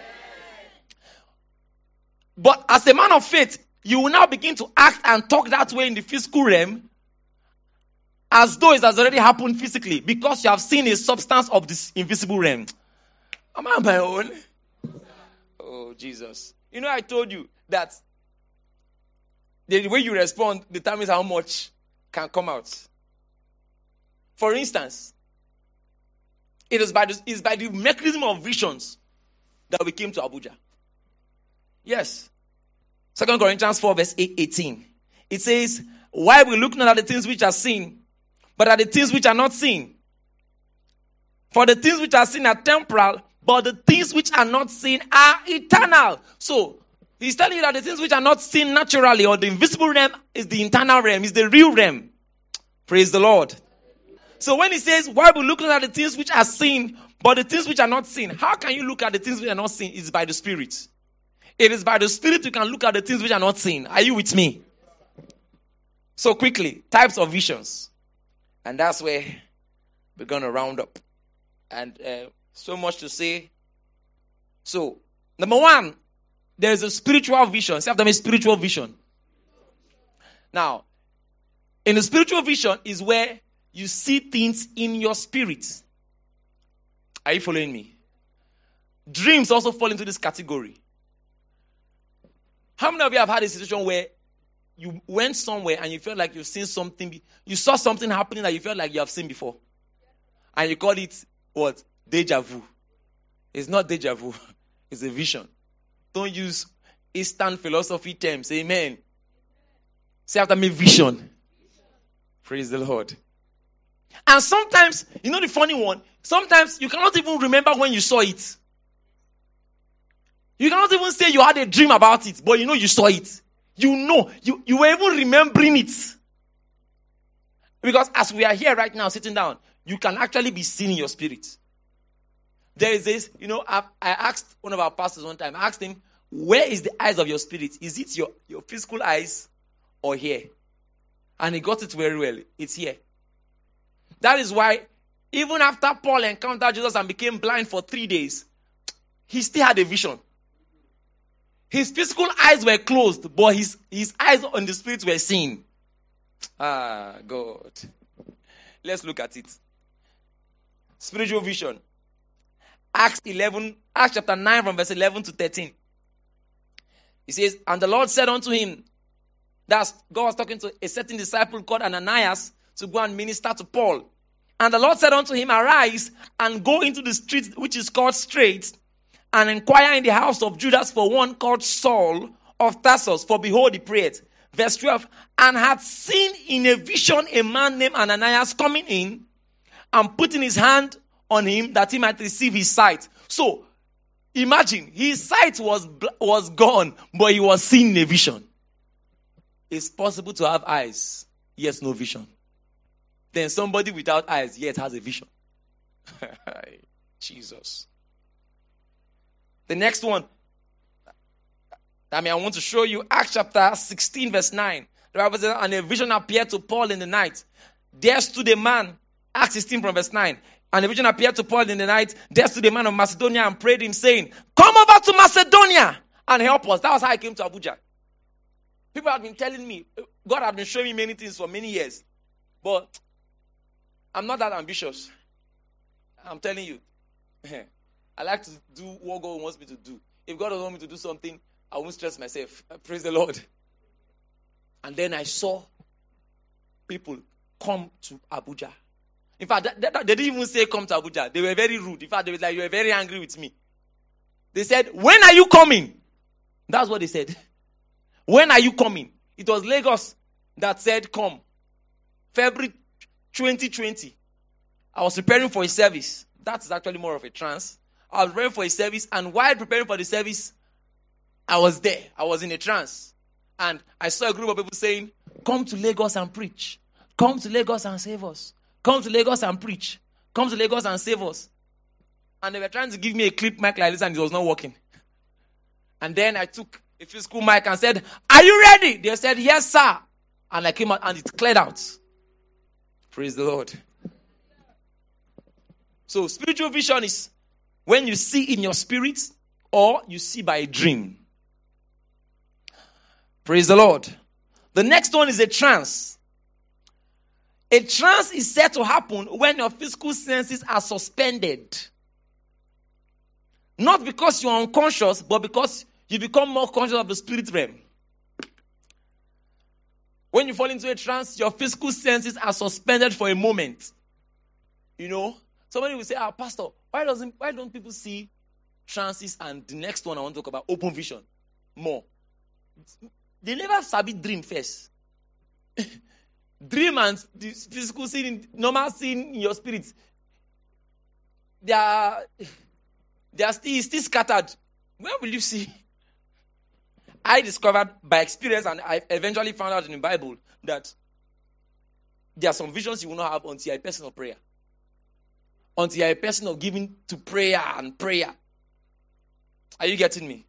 But as a man of faith, you will now begin to act and talk that way in the physical realm as though it has already happened physically because you have seen a substance of this invisible realm. Am I on my own? Oh, Jesus. You know, I told you that the way you respond determines how much can come out. For instance, it is by the, it is by the mechanism of visions that we came to Abuja. Yes. Second Corinthians four verse eighteen. It says, why we look not at the things which are seen, but at the things which are not seen. For the things which are seen are temporal, but the things which are not seen are eternal. So, he's telling you that the things which are not seen naturally or the invisible realm is the internal realm, is the real realm. Praise the Lord. So when he says, why we look not at the things which are seen, but the things which are not seen, how can you look at the things which are not seen? It's by the Spirit. It is by the Spirit you can look at the things which are not seen. Are you with me? So quickly, types of visions. And that's where we're going to round up. And uh, so much to say. So, number one, there is a spiritual vision. Say after me, spiritual vision. Now, in the spiritual vision is where you see things in your spirit. Are you following me? Dreams also fall into this category. How many of you have had a situation where you went somewhere and you felt like you've seen something, you saw something happening that you felt like you have seen before. And you call it, what? Deja vu. It's not deja vu. It's a vision. Don't use Eastern philosophy terms. Amen. Say after me, vision. Praise the Lord. And sometimes, you know the funny one? Sometimes you cannot even remember when you saw it. You cannot even say you had a dream about it, but you know you saw it. You know, you, you were even remembering it. Because as we are here right now, sitting down, you can actually be seen in your spirit. There is this, you know, I, I asked one of our pastors one time, I asked him, where is the eyes of your spirit? Is it your, your physical eyes or here? And he got it very well. It's here. That is why, even after Paul encountered Jesus and became blind for three days, he still had a vision. His physical eyes were closed, but his, his eyes on the spirit were seen. Ah, God. Let's look at it. Spiritual vision. Acts eleven, Acts chapter nine from verse eleven to thirteen. He says, and the Lord said unto him, that's God was talking to a certain disciple called Ananias to go and minister to Paul. And the Lord said unto him, arise and go into the street which is called Straight, and inquire in the house of Judas for one called Saul of Tarsus, for behold, he prayed. Verse twelve, and had seen in a vision a man named Ananias coming in and putting his hand on him that he might receive his sight. So, imagine, his sight was, was gone, but he was seeing in a vision. It's possible to have eyes, yet no vision. Then somebody without eyes, yet has a vision. Jesus. The next one, I mean, I want to show you Acts chapter sixteen, verse nine. The Bible says, and a vision appeared to Paul in the night. There stood a man, Acts sixteen from verse nine. And a vision appeared to Paul in the night. There stood a man of Macedonia and prayed him, saying, come over to Macedonia and help us. That was how I came to Abuja. People had been telling me, God had been showing me many things for many years. But I'm not that ambitious. I'm telling you. I like to do what God wants me to do. If God doesn't want me to do something, I won't stress myself. Praise the Lord. And then I saw people come to Abuja. In fact, they, they didn't even say come to Abuja. They were very rude. In fact, they were like, you were very angry with me. They said, when are you coming? That's what they said. When are you coming? It was Lagos that said come. February twenty twenty. I was preparing for a service. That's actually more of a trance. I was preparing for a service, and while preparing for the service, I was there. I was in a trance. And I saw a group of people saying, come to Lagos and preach. Come to Lagos and save us. Come to Lagos and preach. Come to Lagos and save us. And they were trying to give me a clip mic like this, and it was not working. And then I took a physical mic and said, are you ready? They said, yes, sir. And I came out and it cleared out. Praise the Lord. So spiritual vision is when you see in your spirit or you see by a dream. Praise the Lord. The next one is a trance. A trance is said to happen when your physical senses are suspended. Not because you are unconscious, but because you become more conscious of the spirit realm. When you fall into a trance, your physical senses are suspended for a moment. You know, somebody will say, ah, Pastor, why doesn't why don't people see trances and the next one I want to talk about, open vision, more? They never sabi dream first. Dream and the physical scene, normal scene in your spirit, they are, they are still, still scattered. Where will you see? I discovered by experience, and I eventually found out in the Bible, that there are some visions you will not have until you are a person of prayer. Until you are a person of giving to prayer and prayer. Are you getting me?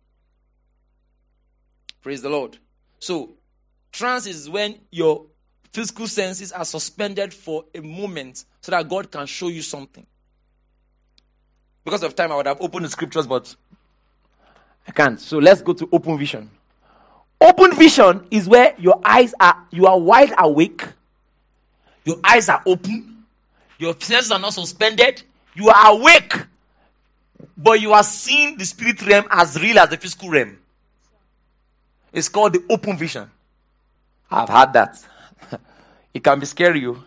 Praise the Lord. So, trance is when your physical senses are suspended for a moment so that God can show you something. Because of time, I would have opened the scriptures, but I can't. So let's go to open vision. Open vision is where your eyes are, you are wide awake. Your eyes are open. Your senses are not suspended. You are awake. But you are seeing the spirit realm as real as the physical realm. It's called the open vision. I've had that. It can be scary. You.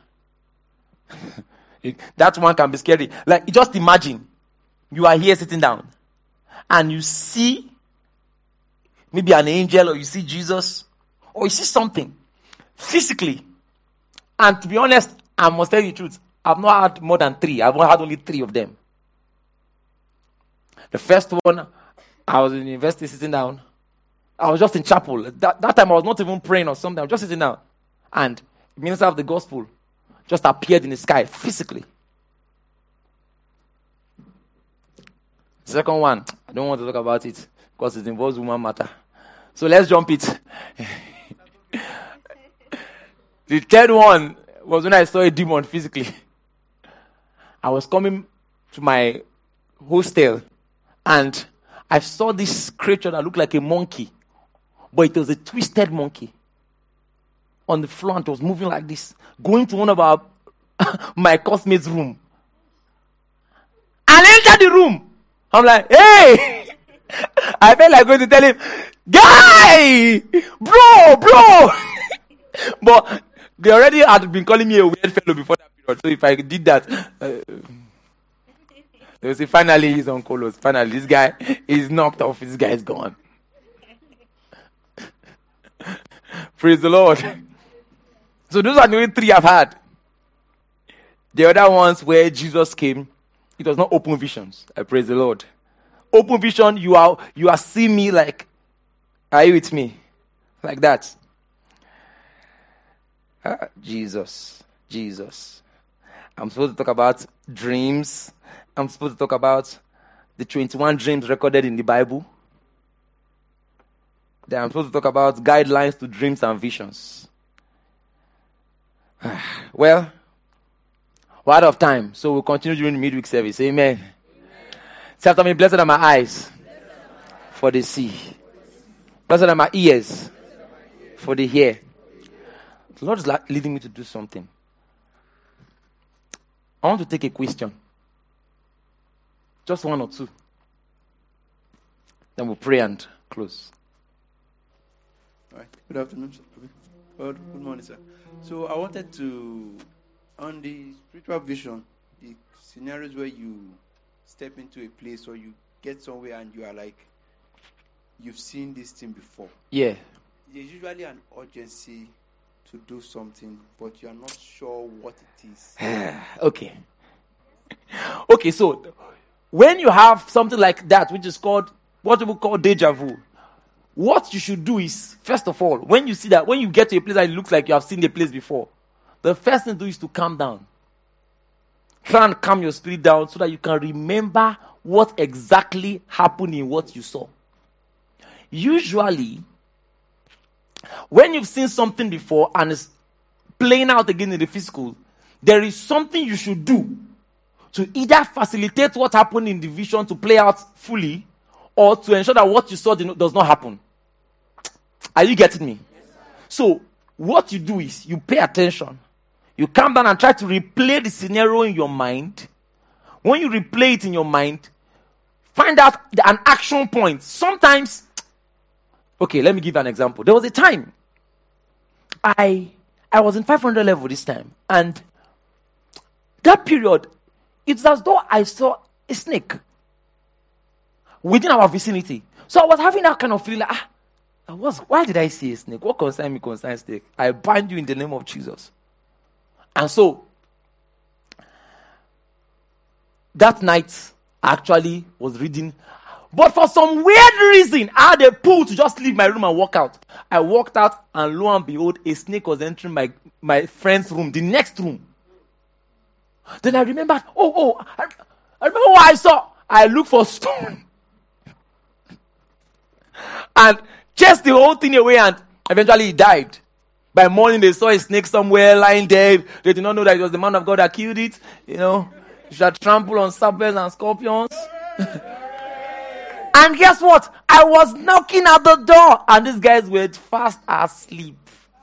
That one can be scary. Like, just imagine you are here sitting down and you see maybe an angel, or you see Jesus, or you see something physically. And to be honest, I must tell you the truth. I've not had more than three. I've had only three of them. The first one, I was in university sitting down. I was just in chapel. That, that time I was not even praying or something. I was just sitting down. And the minister of the gospel just appeared in the sky physically. The second one, I don't want to talk about it because it involves woman matter. So let's jump it. The third one was when I saw a demon physically. I was coming to my hostel and I saw this creature that looked like a monkey, but it was a twisted monkey on the floor and it was moving like this, going to one of our my classmates' room. And entered the room. I'm like, hey! I felt like going to tell him, guy! Bro, bro! But they already had been calling me a weird fellow before that period. So if I did that, uh, they will say, finally he's on colos. Finally, this guy is knocked off. This guy is gone. Praise the Lord. So those are the only three I've had. The other ones where Jesus came, it was not open visions. I praise the Lord. Open vision, you are you are seeing me like, are you with me? Like that. Ah, Jesus. Jesus. I'm supposed to talk about dreams. I'm supposed to talk about the twenty-one dreams recorded in the Bible. Then I'm supposed to talk about guidelines to dreams and visions. Well, we're out of time, so we'll continue during the midweek service. Amen. Amen. Say after me, blessed are my eyes for the see. Blessed are my ears for the hear. The Lord is leading me to do something. I want to take a question. Just one or two. Then we'll pray and close. All right. Good afternoon, sir. Good, good morning, sir. So I wanted to, on the spiritual vision, the scenarios where you step into a place or you get somewhere and you are like, you've seen this thing before. Yeah. There's usually an urgency to do something, but you are not sure what it is. Okay. Okay, so when you have something like that, which is called, what people call deja vu, what you should do is, first of all, when you see that, when you get to a place that it looks like you have seen the place before, the first thing to do is to calm down. Try and calm your spirit down so that you can remember what exactly happened in what you saw. Usually, when you've seen something before and it's playing out again in the physical, there is something you should do to either facilitate what happened in the vision to play out fully, or to ensure that what you saw does not happen. Are you getting me? Yes, so, what you do is, you pay attention. You calm down and try to replay the scenario in your mind. When you replay it in your mind, find out the, an action point. Sometimes, okay, let me give you an example. There was a time, I I was in five hundred level this time, and that period, it's as though I saw a snake within our vicinity. So I was having that kind of feeling like, ah, I was, why did I see a snake? What concern me concern snake? I bind you in the name of Jesus. And so, that night, I actually was reading. But for some weird reason, I had a pull to just leave my room and walk out. I walked out, and lo and behold, a snake was entering my, my friend's room, the next room. Then I remembered, oh, oh, I, I remember what I saw. I looked for stone. And chased the whole thing away, and eventually he died. By morning, they saw a snake somewhere lying dead. They did not know that it was the man of God that killed it. You know, you should trample on serpents and scorpions. And guess what? I was knocking at the door, and these guys were fast asleep.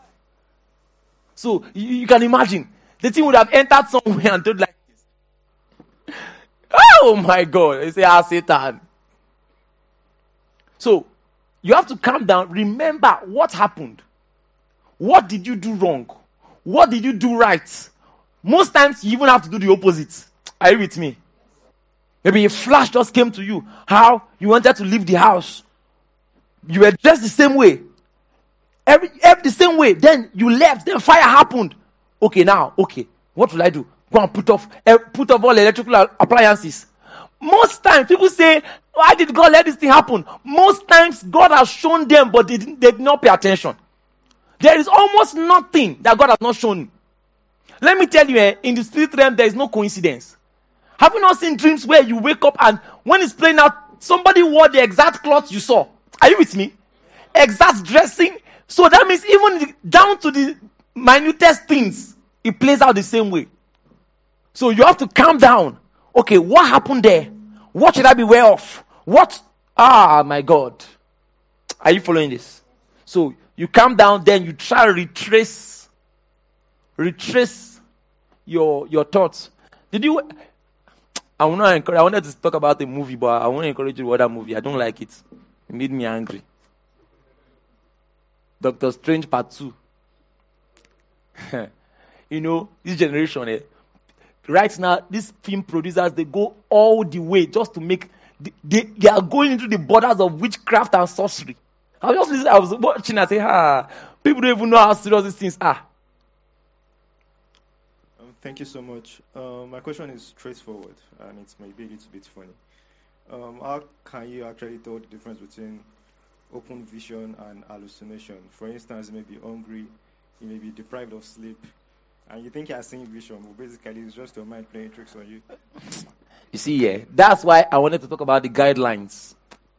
So you, you can imagine, the thing would have entered somewhere and told like this. Oh my God! They say, ah, Satan. So you have to calm down. Remember what happened. what did you do wrong? What did you do right? Most times you even have to do the opposite. Are you with me? Maybe a flash just came to you. How? You wanted to leave the house. You were dressed the same way. Every, every the same way. Then you left. Then fire happened. Okay, now, okay. What will I do? Go and put off, uh, put off all electrical appliances. Most times people say, why did God let this thing happen? Most times God has shown them, but they, didn't, they did not pay attention. There is almost nothing that God has not shown. Let me tell you, eh, in the spirit realm, there is no coincidence. Have you not seen dreams where you wake up and when it's playing out, somebody wore the exact cloth you saw? Are you with me? Exact dressing. So that means even the, down to the minutest things, it plays out the same way. So you have to calm down. Okay, what happened there? What should I be aware of? What? Ah, my God. Are you following this? So you calm down, then you try to retrace, retrace your your thoughts. Did you? I, want to encourage, I wanted to talk about a movie, but I want to encourage you to watch that movie. I don't like it. It made me angry. Doctor Strange Part Two. You know, this generation, eh, right now, these film producers, they go all the way just to make, they, they are going into the borders of witchcraft and sorcery. I was just listening, I was watching and say, ah, people don't even know how serious these things are. Um, thank you so much. Um, my question is straightforward, and it's maybe a little bit funny. Um, how can you actually tell the difference between open vision and hallucination? For instance, you may be hungry, you may be deprived of sleep, and you think you are seeing vision, but basically it's just your mind playing tricks on you. You see, yeah, that's why I wanted to talk about the guidelines.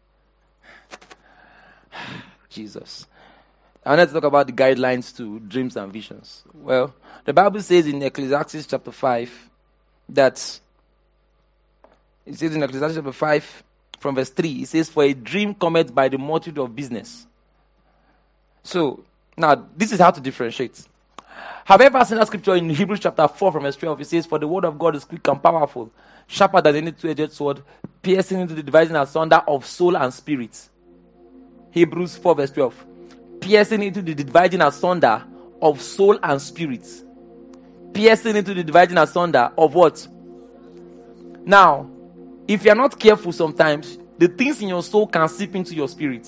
Jesus. I wanted to talk about the guidelines to dreams and visions. Well, the Bible says in Ecclesiastes chapter five that, it says in Ecclesiastes chapter five from verse three, it says, for a dream cometh by the multitude of business. So, now, this is how to differentiate. Have you ever seen that scripture in Hebrews chapter four from verse twelve? It says, for the word of God is quick and powerful, sharper than any two-edged sword, piercing into the dividing asunder of soul and spirit. Hebrews four verse twelve. Piercing into the dividing asunder of soul and spirit. Piercing into the dividing asunder of what? Now, if you're not careful sometimes, the things in your soul can seep into your spirit.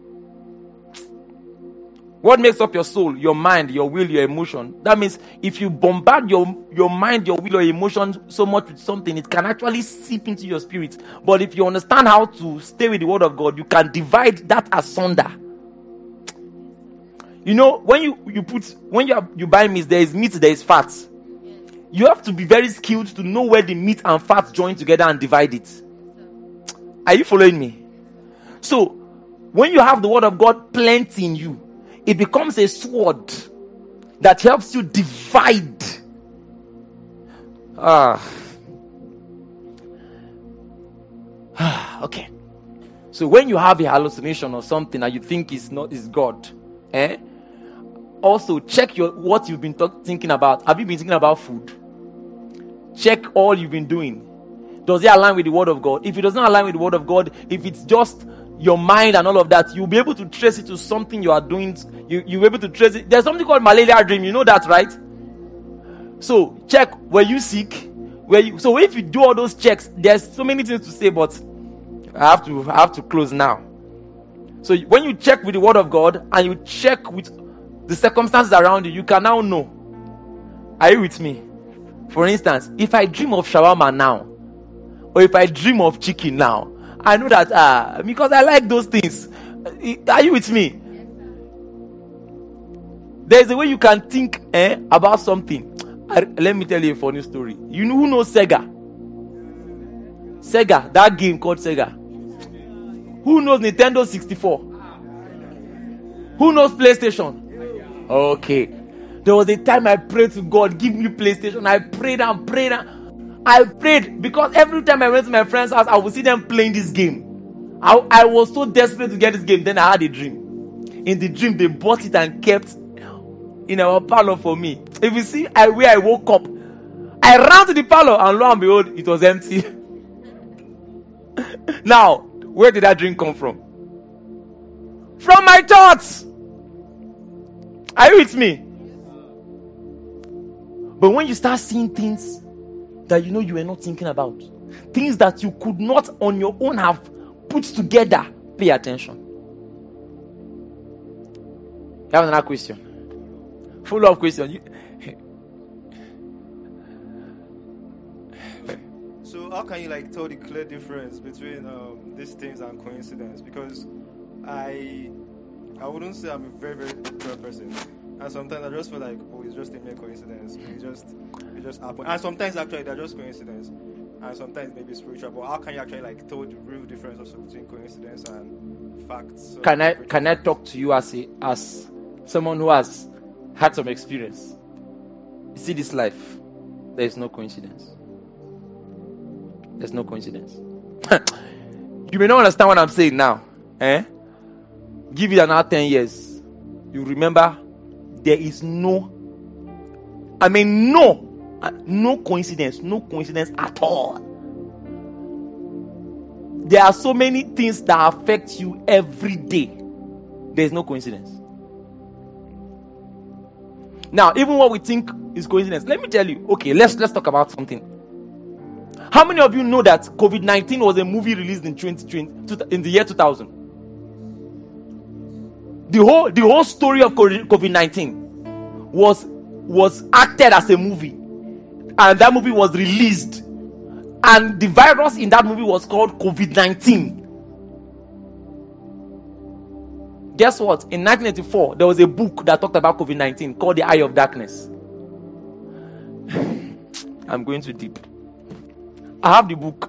What makes up your soul? Your mind, your will, your emotion. That means if you bombard your, your mind, your will, your emotion so much with something, it can actually seep into your spirit. But if you understand how to stay with the word of God, you can divide that asunder. You know, when you, you put, when you, are, you buy meat, there is meat, there is fat. You have to be very skilled to know where the meat and fat join together and divide it. Are you following me? So, when you have the word of God plenty in you, it becomes a sword that helps you divide. Ah. Okay. So when you have a hallucination or something and you think it's not is God, eh? Also check your what you've been talk, thinking about. Have you been thinking about food? Check all you've been doing. Does it align with the word of God? If it does not align with the word of God, if it's just your mind and all of that, you'll be able to trace it to something you are doing. You, you'll be able to trace it. There's something called malaria dream. You know that, right? So check, were you sick? Were you, so if you do all those checks, there's so many things to say, but I have to, I have to close now. So when you check with the word of God and you check with the circumstances around you, you can now know. Are you with me? For instance, if I dream of shawarma now, or if I dream of chicken now, I know that uh, because I like those things. Are you with me? There's a way you can think eh, about something. I, let me tell you a funny story. You know who knows Sega? Sega, that game called Sega. Who knows Nintendo sixty-four? Who knows PlayStation? Okay. There was a time I prayed to God, give me PlayStation. I prayed and prayed and I prayed because every time I went to my friend's house, I would see them playing this game. I, I was so desperate to get this game. Then I had a dream. In the dream, they bought it and kept in our parlor for me. If you see I, where I woke up, I ran to the parlor and lo and behold, it was empty. Now, where did that dream come from? From my thoughts. Are you with me? But when you start seeing things that you know you were not thinking about, things that you could not on your own have put together, pay attention. You have another question? Full of questions. You... So how can you like tell the clear difference between um, these things and coincidence? Because I I wouldn't say I'm a very very clear person, and sometimes I just feel like, oh, it's just a mere coincidence. It just it just happened. And sometimes actually they're just coincidence, and sometimes maybe spiritual. But how can you actually like tell the real difference also between coincidence and facts? So can I can I talk to you as a as someone who has had some experience? You see, this life, there is no coincidence. There's no coincidence. You may not understand what I'm saying now. Eh? Give it another ten years. You remember, there is no, I mean, no, uh, no coincidence, no coincidence at all. There are so many things that affect you every day. There's no coincidence. Now, even what we think is coincidence, let me tell you. Okay, let's let's talk about something. How many of you know that COVID nineteen was a movie released in twenty twenty, in the year two thousand? The whole the whole story of COVID nineteen was was acted as a movie, and that movie was released, and the virus in that movie was called COVID nineteen. Guess what? In nineteen eighty-four, there was a book that talked about COVID nineteen called The Eye of Darkness. I'm going too deep. I have the book.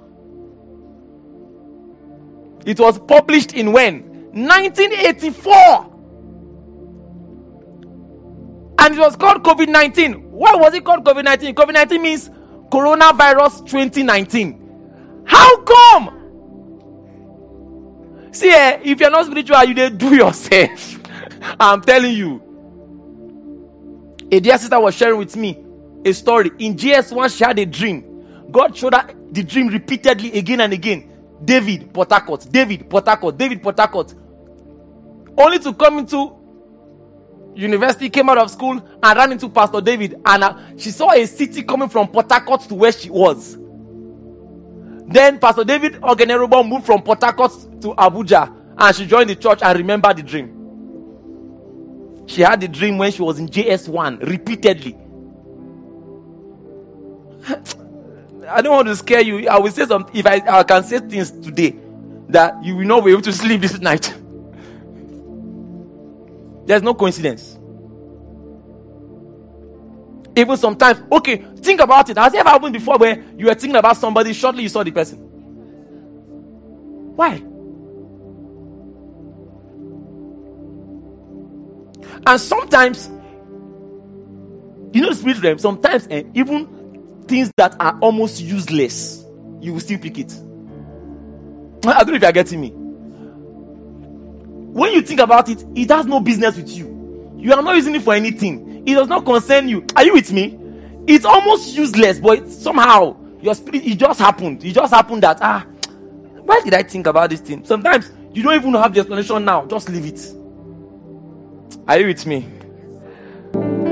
It was published in when? nineteen eighty-four. And it was called COVID nineteen. Why was it called COVID nineteen? COVID nineteen means Coronavirus twenty nineteen. How come? See, eh, if you're not spiritual, you didn't do yourself. I'm telling you. A dear sister was sharing with me a story. In G S one, she had a dream. God showed her the dream repeatedly again and again. David, Port Harcourt. David, Port Harcourt. David, Port Harcourt. Only to come into university, came out of school and ran into Pastor David. And uh, she saw a city coming from Port Harcourt to where she was. Then Pastor David Ogenerobo moved from Port Harcourt to Abuja. And she joined the church and remembered the dream. She had the dream when she was in J S one repeatedly. I don't want to scare you. I will say some. If I, I can say things today that you will not be able to sleep this night. There's no coincidence. Even sometimes, okay, think about it. Has it ever happened before where you were thinking about somebody, shortly you saw the person? Why? And sometimes, you know the spirit realm, sometimes eh, even things that are almost useless, you will still pick it. I don't know if you are getting me. When you think about it, it has no business with you. You are not using it for anything. It does not concern you. Are you with me? It's almost useless, but it, somehow your spirit, it just happened. It just happened that, ah, why did I think about this thing? Sometimes you don't even have the explanation now. Just leave it. Are you with me?